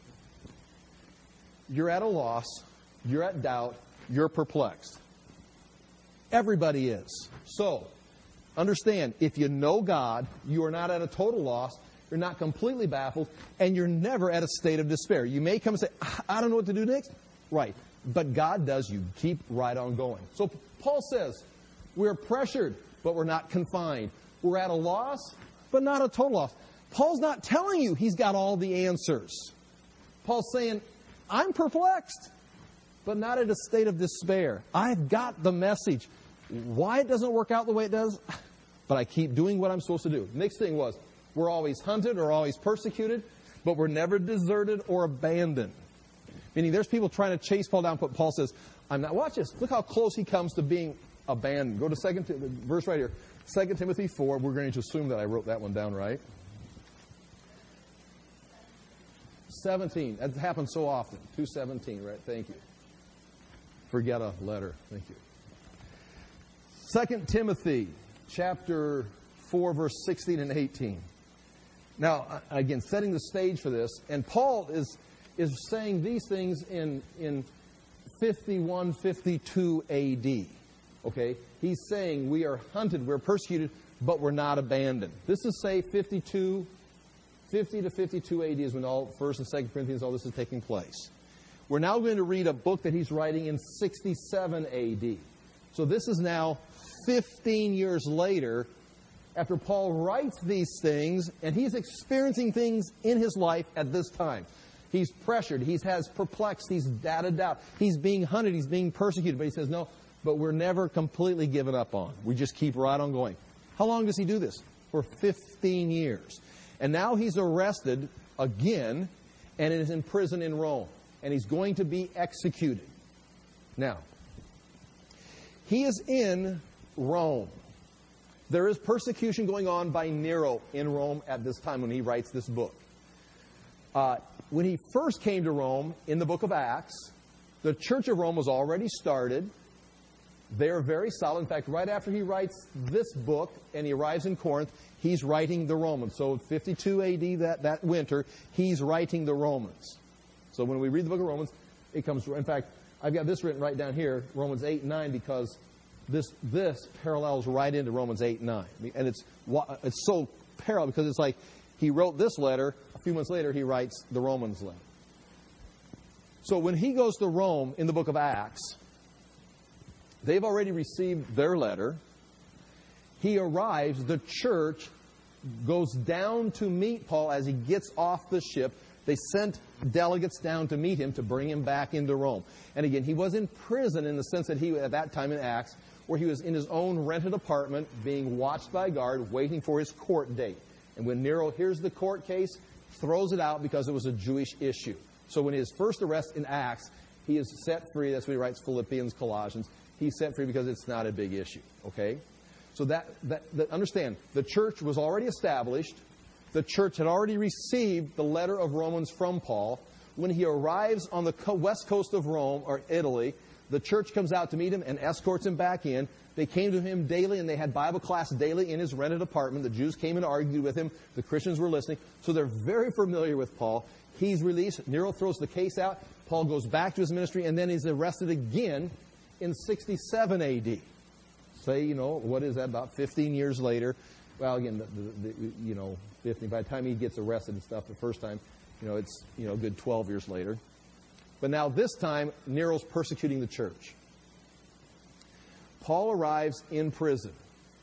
you're at a loss, you're at doubt, you're perplexed. Everybody is. So, understand, if you know God, you are not at a total loss, you're not completely baffled, and you're never at a state of despair. You may come and say, I don't know what to do next. Right. But God does. You keep right on going. So Paul says, we're pressured, but we're not confined. We're at a loss, but not a total loss. Paul's not telling you he's got all the answers. Paul's saying, I'm perplexed, but not at a state of despair. I've got the message. Why it doesn't work out the way it does, but I keep doing what I'm supposed to do. Next thing was, we're always hunted or always persecuted, but we're never deserted or abandoned. Meaning there's people trying to chase Paul down, but Paul says, I'm not. Watch this. Look how close he comes to being abandoned. Go to verse right here. 2 Timothy 4. We're going to assume that I wrote that one down right. 17. That happens so often. 2:17, right? Thank you. Forget a letter. Thank you. 2 Timothy chapter 4, verse 16 and 18. Now, again, setting the stage for this, and Paul is saying these things in 51, 52 A.D., okay? He's saying we are hunted, we're persecuted, but we're not abandoned. This is, say, 50 to 52 A.D. is when all 1st and 2nd Corinthians, all this is taking place. We're now going to read a book that he's writing in 67 A.D. So this is now 15 years later, after Paul writes these things, and he's experiencing things in his life at this time. He's pressured. He has perplexed. He's doubted doubt. He's being hunted. He's being persecuted. But he says, no, but we're never completely given up on. We just keep right on going. How long does he do this? For 15 years. And now he's arrested again and is in prison in Rome. And he's going to be executed. Now, he is in Rome. There is persecution going on by Nero in Rome at this time when he writes this book. When he first came to Rome in the book of Acts, the Church of Rome was already started. They're very solid. In fact, right after he writes this book and he arrives in Corinth, he's writing the Romans. So 52 A.D., that winter, he's writing the Romans. So when we read the book of Romans, it comes... In fact, I've got this written right down here, Romans 8 and 9, because this parallels right into Romans 8 and 9. And it's so parallel because it's like he wrote this letter, a few months later he writes the Romans letter. So when he goes to Rome in the book of Acts, they've already received their letter. He arrives, the church goes down to meet Paul as he gets off the ship. They sent delegates down to meet him to bring him back into Rome. And again, he was in prison in the sense that he, at that time in Acts, where he was in his own rented apartment being watched by a guard waiting for his court date. And when Nero hears the court case, throws it out because it was a Jewish issue. So when his first arrest in Acts, he is set free. That's when he writes Philippians, Colossians. He's set free because it's not a big issue. Okay? So understand, the church was already established. The church had already received the letter of Romans from Paul. When he arrives on the west coast of Rome, or Italy, the church comes out to meet him and escorts him back in. They came to him daily, and they had Bible class daily in his rented apartment. The Jews came and argued with him. The Christians were listening. So they're very familiar with Paul. He's released. Nero throws the case out. Paul goes back to his ministry, and then he's arrested again in 67 A.D. Say, what is that, about 15 years later? Well, again, 15. By the time he gets arrested and stuff the first time, it's, a good 12 years later. But now this time, Nero's persecuting the church. Paul arrives in prison.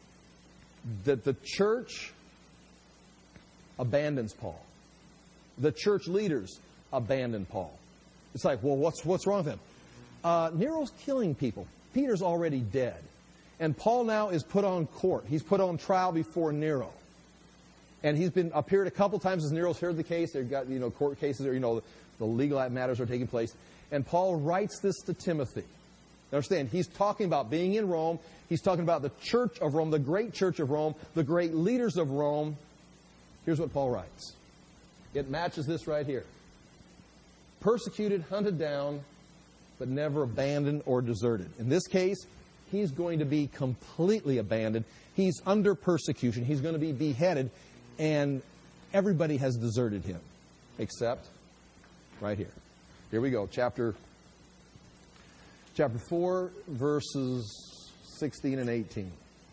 that the church abandons Paul. The church leaders abandon Paul. It's like, well, what's wrong with him? Nero's killing people. Peter's already dead. And Paul now is put on court. He's put on trial before Nero. And he's been appeared a couple times as Nero's heard the case. They've got, court cases, or, the legal matters are taking place. And Paul writes this to Timothy. Understand, he's talking about being in Rome. He's talking about the church of Rome, the great church of Rome, the great leaders of Rome. Here's what Paul writes. It matches this right here. Persecuted, hunted down, but never abandoned or deserted. In this case, he's going to be completely abandoned. He's under persecution. He's going to be beheaded, and everybody has deserted him, except right here. Here we go, chapter 4, verses 16 and 18.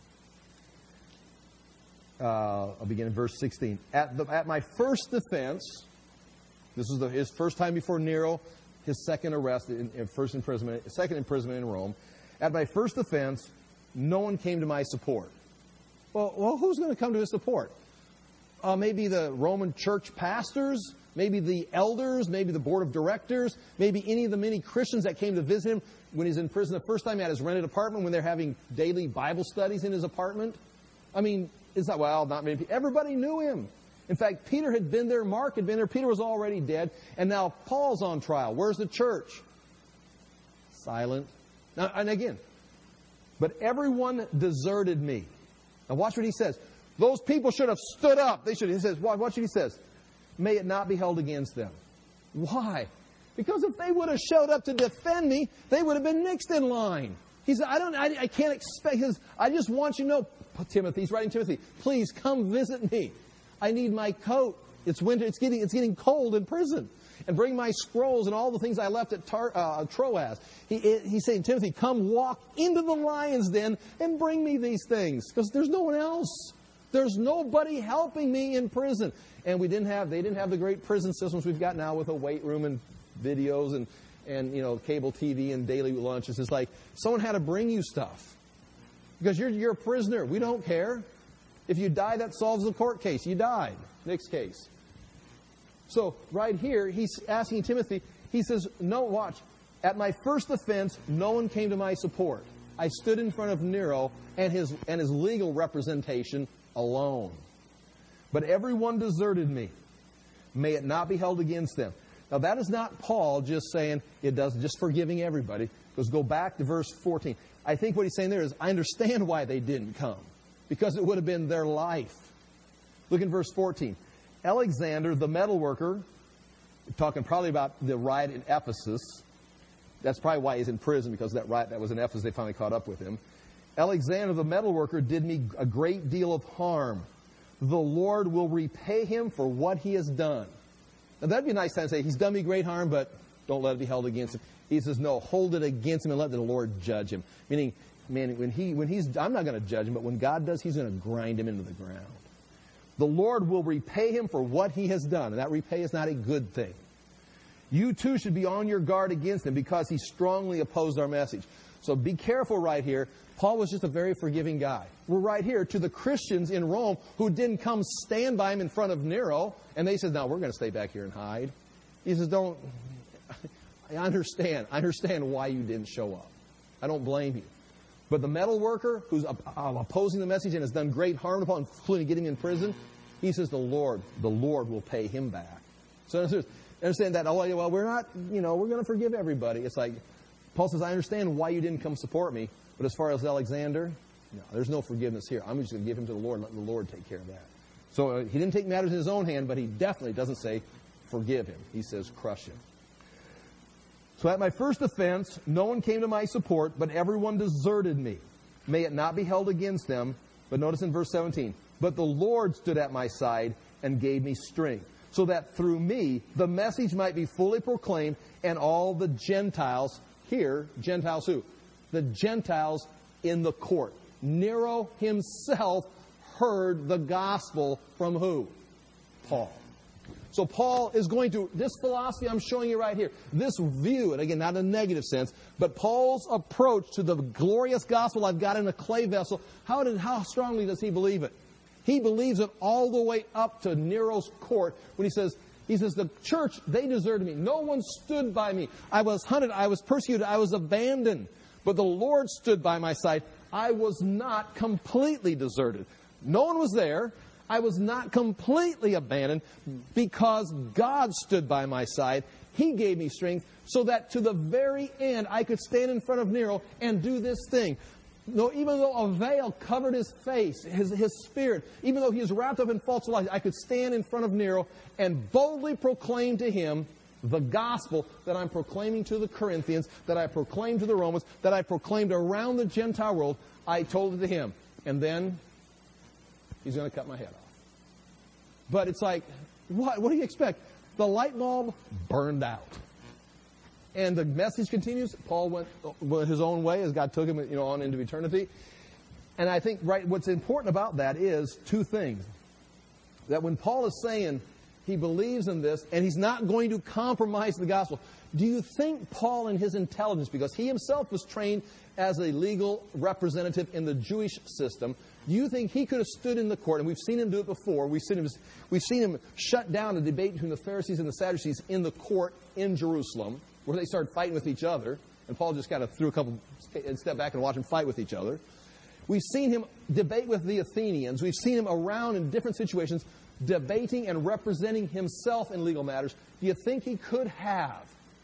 I'll begin in verse 16. At my first defense, this is his first time before Nero, his second arrest, second imprisonment in Rome. At my first offense, no one came to my support. Well, who's going to come to his support? Maybe the Roman church pastors, maybe the elders, maybe the board of directors, maybe any of the many Christians that came to visit him when he's in prison the first time at his rented apartment, when they're having daily Bible studies in his apartment. I mean, it's not, not many people. Everybody knew him. In fact, Peter had been there, Mark had been there, Peter was already dead, and now Paul's on trial. Where's the church? Silent. Now, and again, but everyone deserted me. Now watch what he says. Those people should have stood up. He says, watch what he says. May it not be held against them. Why? Because if they would have showed up to defend me, they would have been next in line. He said, I can't expect his, I just want you to know, Timothy, he's writing Timothy, please come visit me. I need my coat. It's winter, it's getting cold in prison. And bring my scrolls and all the things I left at Troas. He's saying, Timothy, come walk into the lion's den and bring me these things. Because there's no one else. There's nobody helping me in prison. And they didn't have the great prison systems we've got now with a weight room and videos and cable TV and daily lunches. It's like someone had to bring you stuff. Because you're a prisoner. We don't care. If you die, that solves the court case. You died. Next case. So right here, he's asking Timothy, he says, no, watch. At my first offense, no one came to my support. I stood in front of Nero and his legal representation alone. But everyone deserted me. May it not be held against them. Now that is not Paul just saying it does, just forgiving everybody. Because go back to verse 14. I think what he's saying there is, I understand why they didn't come. Because it would have been their life. Look in verse 14. Alexander, the metalworker, talking probably about the riot in Ephesus. That's probably why he's in prison, because that riot that was in Ephesus, they finally caught up with him. Alexander, the metalworker, did me a great deal of harm. The Lord will repay him for what he has done. Now, that'd be a nice time to say, he's done me great harm, but don't let it be held against him. He says, no, hold it against him and let the Lord judge him. Meaning, man, when he's, I'm not going to judge him, but when God does, he's going to grind him into the ground. The Lord will repay him for what he has done. And that repay is not a good thing. You too should be on your guard against him because he strongly opposed our message. So be careful right here. Paul was just a very forgiving guy. We're right here to the Christians in Rome who didn't come stand by him in front of Nero. And they said, no, we're going to stay back here and hide. He says, I understand. I understand why you didn't show up. I don't blame you. But the metal worker who's opposing the message and has done great harm to Paul, including getting him in prison, he says the Lord will pay him back. So understand that, well, we're not, we're going to forgive everybody. It's like, Paul says, I understand why you didn't come support me, but as far as Alexander, no, there's no forgiveness here. I'm just going to give him to the Lord and let the Lord take care of that. So he didn't take matters in his own hand, but he definitely doesn't say forgive him. He says crush him. So at my first offense, no one came to my support, but everyone deserted me. May it not be held against them. But notice in verse 17, but the Lord stood at my side and gave me strength, so that through me the message might be fully proclaimed, and all the Gentiles, here, Gentiles who? The Gentiles in the court. Nero himself heard the gospel from who? Paul. So Paul is going to, this philosophy I'm showing you right here, this view, and again, not in a negative sense, but Paul's approach to the glorious gospel I've got in a clay vessel, how strongly does he believe it? He believes it all the way up to Nero's court when he says, the church, they deserted me. No one stood by me. I was hunted, I was persecuted, I was abandoned. But the Lord stood by my side. I was not completely deserted. No one was there. I was not completely abandoned because God stood by my side. He gave me strength so that to the very end I could stand in front of Nero and do this thing. No, even though a veil covered his face, his spirit, even though he was wrapped up in false lies, I could stand in front of Nero and boldly proclaim to him the gospel that I'm proclaiming to the Corinthians, that I proclaimed to the Romans, that I proclaimed around the Gentile world. I told it to him. And then he's going to cut my head off. But it's like, what do you expect? The light bulb burned out. And the message continues. Paul went his own way as God took him, on into eternity. And I think, what's important about that is two things. That when Paul is saying he believes in this and he's not going to compromise the gospel, do you think Paul in his intelligence, because he himself was trained as a legal representative in the Jewish system, do you think he could have stood in the court, and we've seen him do it before, we've seen him shut down a debate between the Pharisees and the Sadducees in the court in Jerusalem, where they started fighting with each other, and Paul just kind of threw a couple and stepped back and watched them fight with each other. We've seen him debate with the Athenians. We've seen him around in different situations debating and representing himself in legal matters. Do you think he could have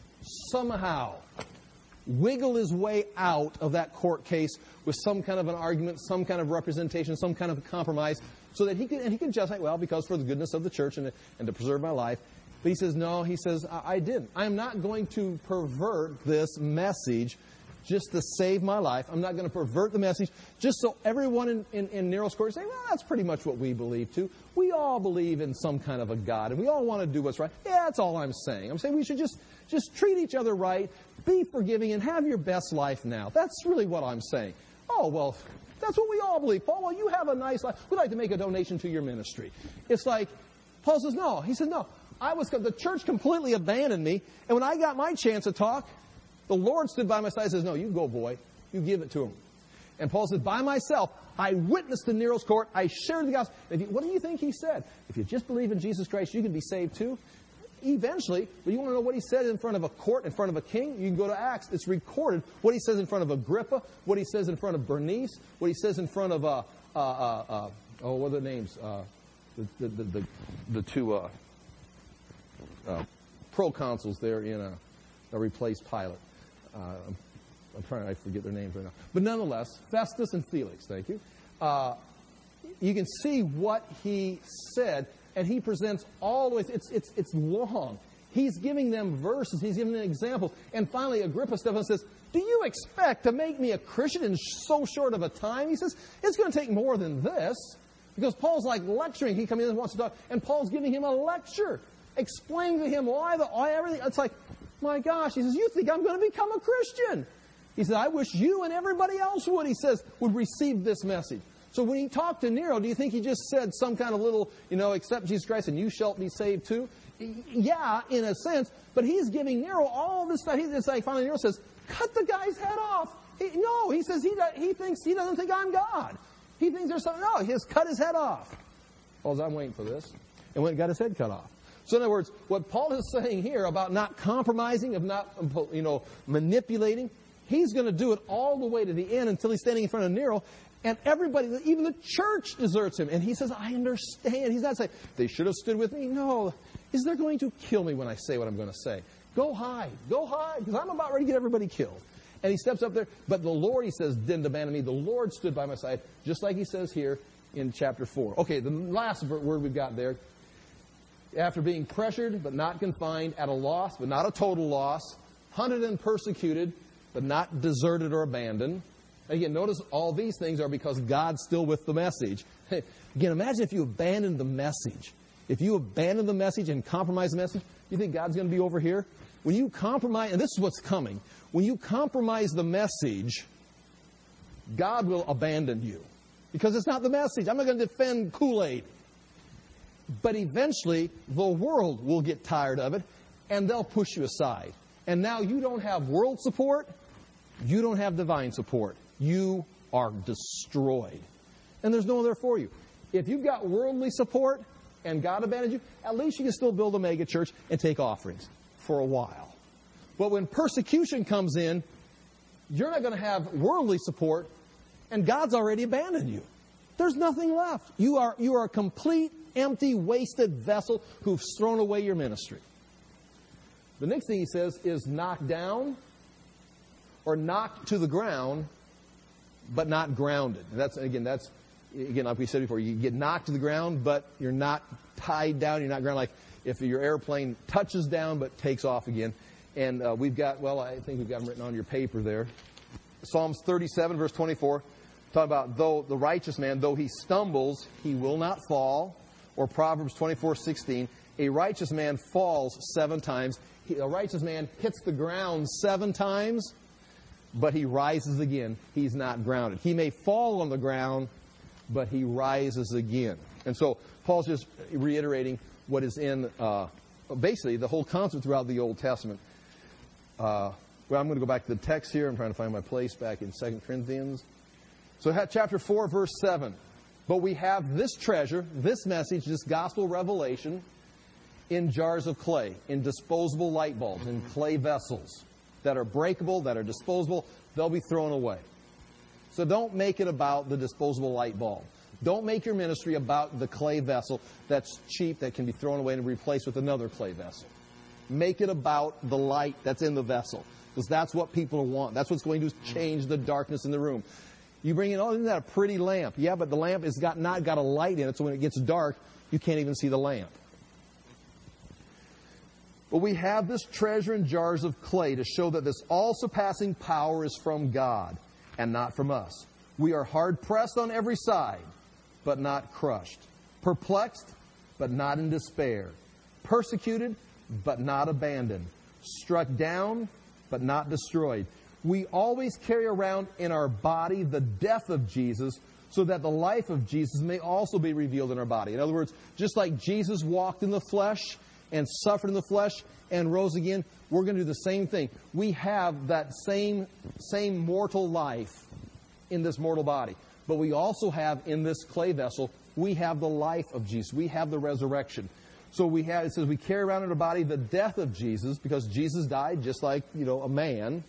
somehow wiggle his way out of that court case with some kind of an argument, some kind of representation, some kind of a compromise, so that he could just say, well, because for the goodness of the church and to preserve my life. But he says, no, I didn't. I'm not going to pervert this message just to save my life. I'm not going to pervert the message just so everyone in Nero's court say, well, that's pretty much what we believe too. We all believe in some kind of a God, and we all want to do what's right. Yeah, that's all I'm saying. I'm saying we should just treat each other right, be forgiving, and have your best life now. That's really what I'm saying. Oh, well, that's what we all believe. Paul, well, you have a nice life. We'd like to make a donation to your ministry. It's like, Paul says, no. He says, no. The church completely abandoned me, and when I got my chance to talk, the Lord stood by my side and says, no, you go, boy. You give it to him. And Paul says, by myself, I witnessed in Nero's court. I shared the gospel. What do you think he said? If you just believe in Jesus Christ, you can be saved too. Eventually, but you want to know what he said in front of a court, in front of a king? You can go to Acts. It's recorded what he says in front of Agrippa, what he says in front of Bernice, what he says in front of, what are the names? The two proconsuls there in a replaced Pilate. I forget their names right now. But nonetheless, Festus and Felix, thank you. You can see what he said, and he presents all the way. It's long. He's giving them verses. He's giving them examples. And finally, Agrippa steps up and says, do you expect to make me a Christian in so short of a time? He says, it's going to take more than this. Because Paul's like lecturing. He comes in and wants to talk, and Paul's giving him a lecture, explaining to him why everything. It's like, my gosh. He says, you think I'm going to become a Christian? He said, I wish you and everybody else would, he says, would receive this message. So when he talked to Nero, do you think he just said some kind of little, accept Jesus Christ and you shall be saved too? Yeah, in a sense. But he's giving Nero all this stuff. It's like finally Nero says, cut the guy's head off. He says he doesn't think I'm God. He thinks there's something. No, he has cut his head off. Well, I'm waiting for this. And went and got his head cut off. So in other words, what Paul is saying here about not compromising, of not, manipulating, he's going to do it all the way to the end until he's standing in front of Nero. And everybody, even the church, deserts him. And he says, I understand. He's not saying, they should have stood with me. No. They're going to kill me when I say what I'm going to say. Go hide, because I'm about ready to get everybody killed. And he steps up there. But the Lord, he says, didn't abandon me. The Lord stood by my side, just like he says here in chapter 4. Okay, the last word we've got there. After being pressured, but not confined, at a loss, but not a total loss, hunted and persecuted, but not deserted or abandoned. Again, notice all these things are because God's still with the message. Again, imagine if you abandoned the message. If you abandon the message and compromise the message, you think God's going to be over here? When you compromise, and this is what's coming, when you compromise the message, God will abandon you. Because it's not the message. I'm not going to defend Kool-Aid. But eventually, the world will get tired of it, and they'll push you aside. And now you don't have world support. You don't have divine support. You are destroyed. And there's no one there for you. If you've got worldly support and God abandoned you, at least you can still build a mega church and take offerings for a while. But when persecution comes in, you're not going to have worldly support, and God's already abandoned you. There's nothing left. You are a complete, empty, wasted vessel who's thrown away your ministry. The next thing he says is knocked down or knocked to the ground, but not grounded. That's like we said before, you get knocked to the ground, but you're not tied down, you're not grounded. Like if your airplane touches down but takes off again. And I think we've got them written on your paper there. Psalms 37, verse 24, talking about though the righteous man, though he stumbles, he will not fall. Or Proverbs 24:16, a righteous man falls 7 times. A righteous man hits the ground 7 times, but he rises again. He's not grounded. He may fall on the ground, but he rises again. And so Paul's just reiterating what is in basically the whole concept throughout the Old Testament. I'm going to go back to the text here. I'm trying to find my place back in 2 Corinthians. So chapter 4, verse 7. But we have this treasure, this message, this gospel revelation in jars of clay, in disposable light bulbs, in clay vessels that are breakable, that are disposable. They'll be thrown away. So don't make it about the disposable light bulb. Don't make your ministry about the clay vessel that's cheap, that can be thrown away and replaced with another clay vessel. Make it about the light that's in the vessel, because that's what people want. That's what's going to change the darkness in the room. You bring in, isn't that a pretty lamp? Yeah, but the lamp has not got a light in it, so when it gets dark, you can't even see the lamp. But we have this treasure in jars of clay to show that this all-surpassing power is from God and not from us. We are hard-pressed on every side, but not crushed. Perplexed, but not in despair. Persecuted, but not abandoned. Struck down, but not destroyed. We always carry around in our body the death of Jesus, so that the life of Jesus may also be revealed in our body. In other words, just like Jesus walked in the flesh and suffered in the flesh and rose again, we're going to do the same thing. We have that same mortal life in this mortal body. But we also have in this clay vessel, we have the life of Jesus. We have the resurrection. So it says we carry around in our body the death of Jesus, because Jesus died just like, a man,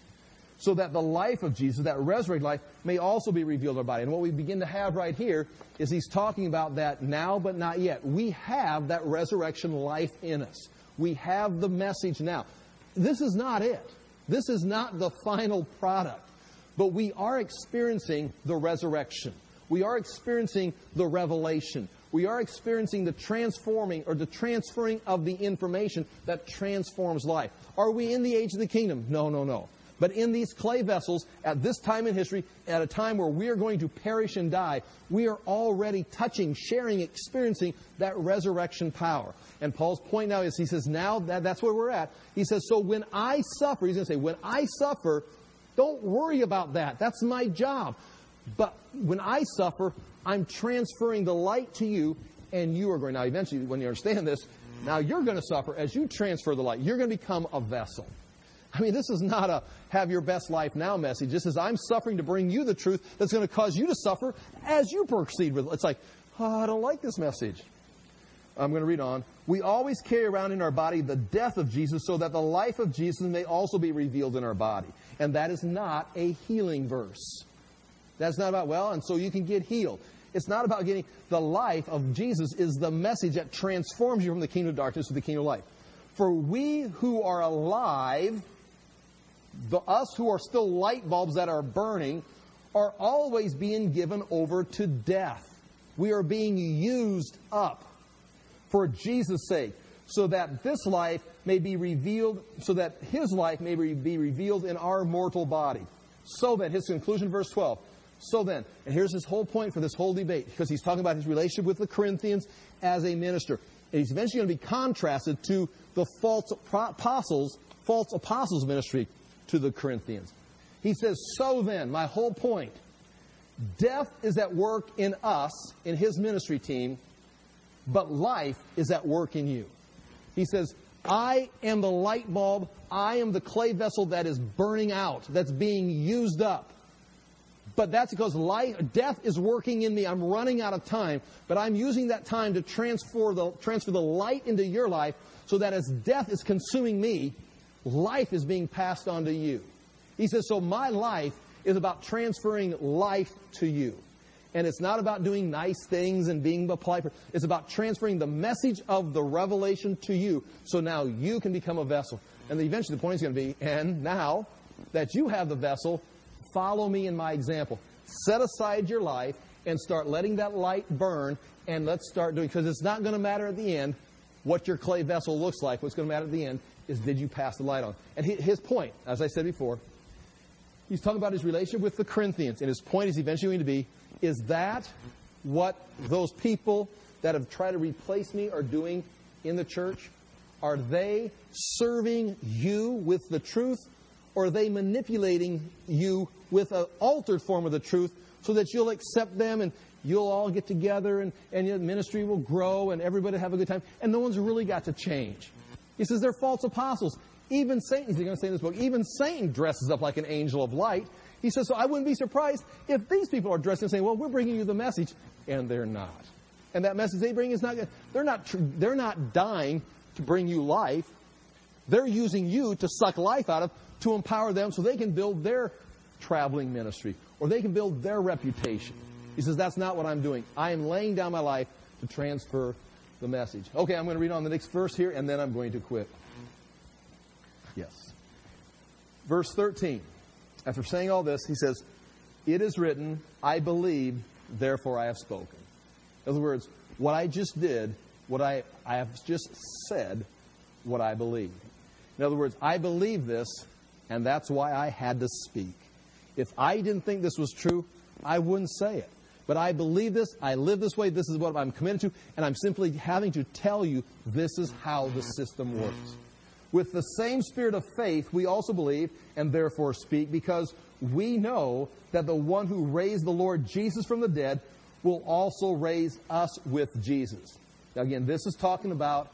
so that the life of Jesus, that resurrected life, may also be revealed in our body. And what we begin to have right here is he's talking about that now but not yet. We have that resurrection life in us. We have the message now. This is not it. This is not the final product. But we are experiencing the resurrection. We are experiencing the revelation. We are experiencing the transforming or the transferring of the information that transforms life. Are we in the age of the kingdom? No. But in these clay vessels, at this time in history, at a time where we are going to perish and die, we are already touching, sharing, experiencing that resurrection power. And Paul's point now is, he says, now that's where we're at. He says, so when I suffer, he's going to say, when I suffer, don't worry about that. That's my job. But when I suffer, I'm transferring the light to you, and you are going. Now, eventually, when you understand this, now you're going to suffer as you transfer the light. You're going to become a vessel. I mean, this is not a have your best life now message. This is I'm suffering to bring you the truth that's going to cause you to suffer as you proceed with it. It's like, I don't like this message. I'm going to read on. We always carry around in our body the death of Jesus, so that the life of Jesus may also be revealed in our body. And that is not a healing verse. That's not about, and so you can get healed. It's not about getting... The life of Jesus is the message that transforms you from the kingdom of darkness to the kingdom of light. For we who are alive, us who are still light bulbs that are burning, are always being given over to death. We are being used up for Jesus' sake, so that this life may be revealed, so that His life may be revealed in our mortal body. So then, his conclusion, verse 12. So then, and here's his whole point for this whole debate, because he's talking about his relationship with the Corinthians as a minister. And he's eventually going to be contrasted to the false apostles ministry to the Corinthians. He says, so then, my whole point, death is at work in us, in his ministry team, but life is at work in you. He says, I am the light bulb. I am the clay vessel that is burning out, that's being used up. But that's because death is working in me. I'm running out of time. But I'm using that time to transfer the light into your life so that as death is consuming me, life is being passed on to you. He says, so my life is about transferring life to you. And it's not about doing nice things and being a polite person. It's about transferring the message of the revelation to you so now you can become a vessel. And eventually the point is going to be, and now that you have the vessel, follow me in my example. Set aside your life and start letting that light burn, and let's start doing, because it's not going to matter at the end what your clay vessel looks like. What's going to matter at the end is, did you pass the light on? And his point, as I said before, he's talking about his relationship with the Corinthians, and his point is eventually going to be, is that what those people that have tried to replace me are doing in the church? Are they serving you with the truth, or are they manipulating you with an altered form of the truth so that you'll accept them and you'll all get together and your ministry will grow and everybody have a good time and no one's really got to change? He says they're false apostles. Even Satan, he's going to say in this book, even Satan dresses up like an angel of light. He says, so I wouldn't be surprised if these people are dressed and saying, well, we're bringing you the message, and they're not. And that message they bring is not, they're not dying to bring you life. They're using you to suck life out of, to empower them so they can build their traveling ministry, or they can build their reputation. He says, that's not what I'm doing. I am laying down my life to transfer the message. Okay, I'm going to read on the next verse here, and then I'm going to quit. Yes. Verse 13. After saying all this, he says, it is written, I believe, therefore I have spoken. In other words, what I just did, what I have just said, what I believe. In other words, I believe this, and that's why I had to speak. If I didn't think this was true, I wouldn't say it. But I believe this, I live this way, this is what I'm committed to, and I'm simply having to tell you this is how the system works. With the same spirit of faith, we also believe and therefore speak, because we know that the one who raised the Lord Jesus from the dead will also raise us with Jesus. Now again, this is talking about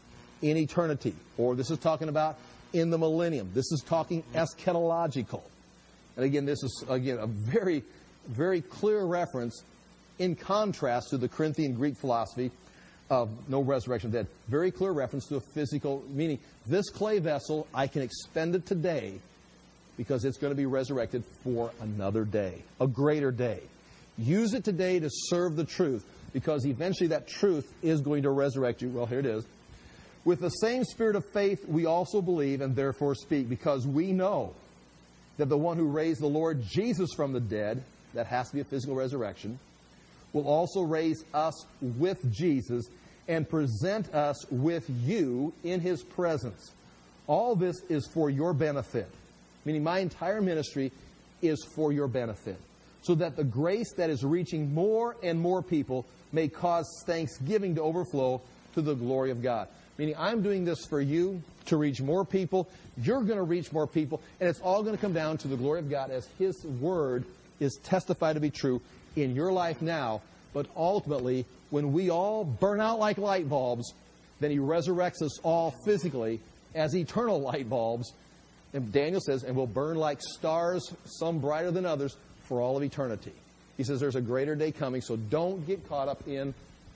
in eternity, or this is talking about in the millennium. This is talking eschatological. And again, this is a very, very clear reference in contrast to the Corinthian Greek philosophy of no resurrection of the dead. Very clear reference to a physical, meaning this clay vessel, I can expend it today because it's going to be resurrected for another day, a greater day. Use it today to serve the truth, because eventually that truth is going to resurrect you. Well, here it is. With the same spirit of faith, we also believe and therefore speak, because we know that the one who raised the Lord Jesus from the dead, that has to be a physical resurrection, will also raise us with Jesus and present us with you in His presence. All this is for your benefit. Meaning my entire ministry is for your benefit. So that the grace that is reaching more and more people may cause thanksgiving to overflow to the glory of God. Meaning I'm doing this for you to reach more people. You're going to reach more people. And it's all going to come down to the glory of God as His Word is testified to be true in your life now. But ultimately, when we all burn out like light bulbs, then He resurrects us all physically as eternal light bulbs. And Daniel says, and we'll burn like stars, some brighter than others, for all of eternity. He says there's a greater day coming, so don't get caught up in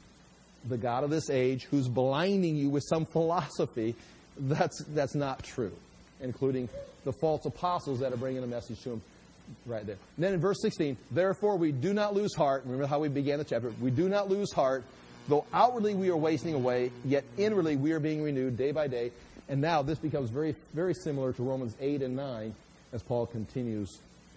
the God of this age who's blinding you with some philosophy that's not true, including the false apostles that are bringing a message to him right there. And then in verse 16, therefore we do not lose heart. Remember how we began the chapter. We do not lose heart, though outwardly we are wasting away, yet inwardly we are being renewed day by day. And now this becomes very, very similar to Romans 8 and 9 as Paul continues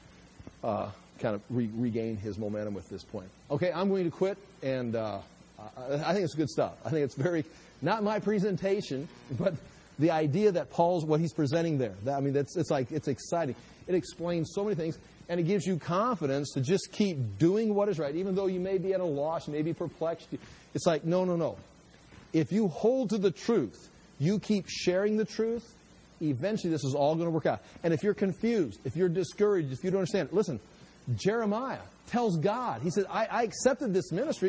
regain his momentum with this point. Okay, I'm going to quit, and I think it's good stuff. I think it's very, not my presentation, but the idea that Paul's, what he's presenting there. It's exciting. It explains so many things, and it gives you confidence to just keep doing what is right, even though you may be at a loss, you may be perplexed. It's like, no. If you hold to the truth, you keep sharing the truth, eventually this is all going to work out. And if you're confused, if you're discouraged, if you don't understand, listen, Jeremiah tells God, he said, I accepted this ministry,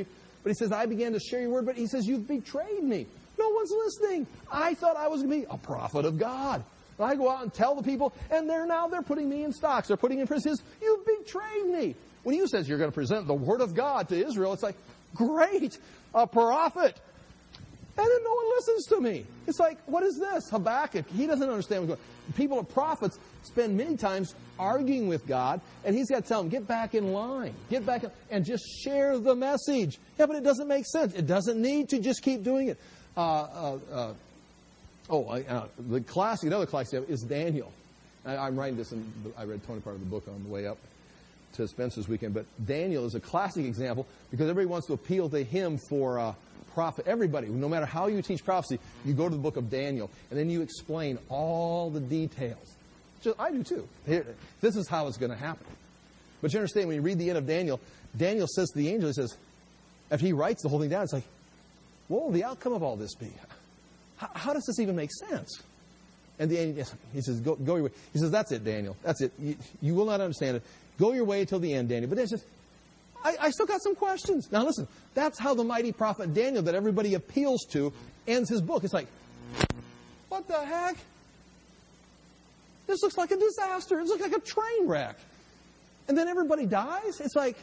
But he says, I began to share your word, but he says, you've betrayed me. No one's listening. I thought I was going to be a prophet of God. And I go out and tell the people, and they're putting me in stocks. They're putting me in prison. He says, you've betrayed me. When he says you're going to present the word of God to Israel, it's like, great, a prophet. And then no one listens to me. It's like, what is this? Habakkuk, he doesn't understand what's going on. People of prophets spend many times arguing with God, and he's got to tell them, get back in line. Get back in, and just share the message. Yeah, but it doesn't make sense. It doesn't need to just keep doing it. The classic, another classic is Daniel. I'm writing this, and I read 20 part of the book on the way up to Spencer's weekend. But Daniel is a classic example because everybody wants to appeal to him for prophet. Everybody, no matter how you teach prophecy, you go to the book of Daniel, and then you explain all the details. I do too. This is how it's going to happen. But you understand, when you read the end of Daniel, Daniel says to the angel, he says, after he writes the whole thing down, it's like, what will the outcome of all this be? How does this even make sense? And the angel, he says, go your way. He says, that's it, Daniel. That's it. You will not understand it. Go your way till the end, Daniel. But then it's just, I still got some questions. Now listen, that's how the mighty prophet Daniel that everybody appeals to ends his book. It's like, what the heck? This looks like a disaster. It looks like a train wreck. And then everybody dies? It's like,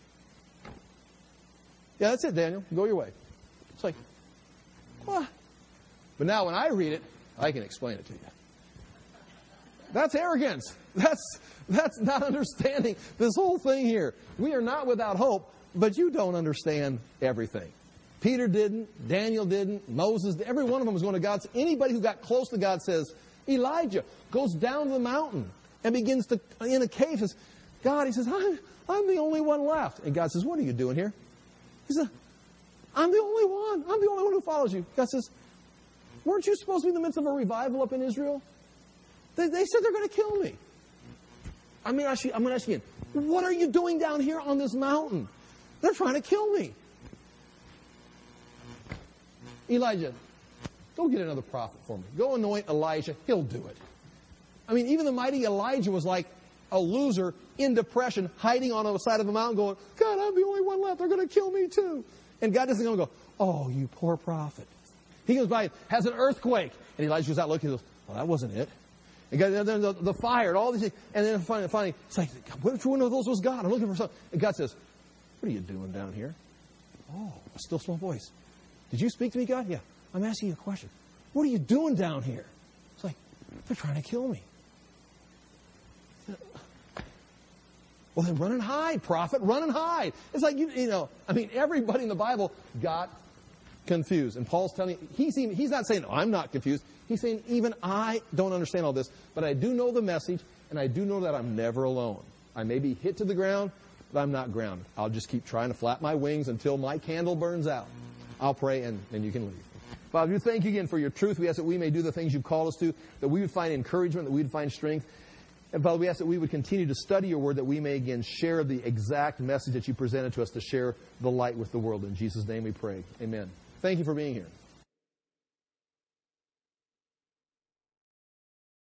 yeah, that's it, Daniel. Go your way. It's like, what? But now when I read it, I can explain it to you. That's arrogance. That's not understanding this whole thing here. We are not without hope, but you don't understand everything. Peter didn't. Daniel didn't. Moses, every one of them was going to God. Anybody who got close to God says, Elijah goes down to the mountain and begins to, in a cave, says, God, he says, I'm the only one left. And God says, what are you doing here? He says, I'm the only one. I'm the only one who follows you. God says, weren't you supposed to be in the midst of a revival up in Israel? They said they're going to kill me. I'm going to ask you again. What are you doing down here on this mountain? They're trying to kill me. Elijah, go get another prophet for me. Go anoint Elijah. He'll do it. I mean, even the mighty Elijah was like a loser in depression, hiding on the side of the mountain going, God, I'm the only one left. They're going to kill me too. And God doesn't go, oh, you poor prophet. He goes by, has an earthquake. And Elijah goes out looking, he goes, well, that wasn't it. And then the fire and all these things. And then finally, it's like, which one of those was God? I'm looking for something. And God says, what are you doing down here? Oh, a still small voice. Did you speak to me, God? Yeah. I'm asking you a question. What are you doing down here? It's like, they're trying to kill me. Well, then run and hide, prophet. Run and hide. It's like, everybody in the Bible got confused. And Paul's telling you, he's not saying, I'm not confused. He's saying, even I don't understand all this, but I do know the message, and I do know that I'm never alone. I may be hit to the ground, but I'm not grounded. I'll just keep trying to flap my wings until my candle burns out. I'll pray, and then you can leave. Father, we thank you again for your truth. We ask that we may do the things you've called us to, that we would find encouragement, that we would find strength. And Father, we ask that we would continue to study your word, that we may again share the exact message that you presented to us to share the light with the world. In Jesus' name we pray. Amen. Thank you for being here.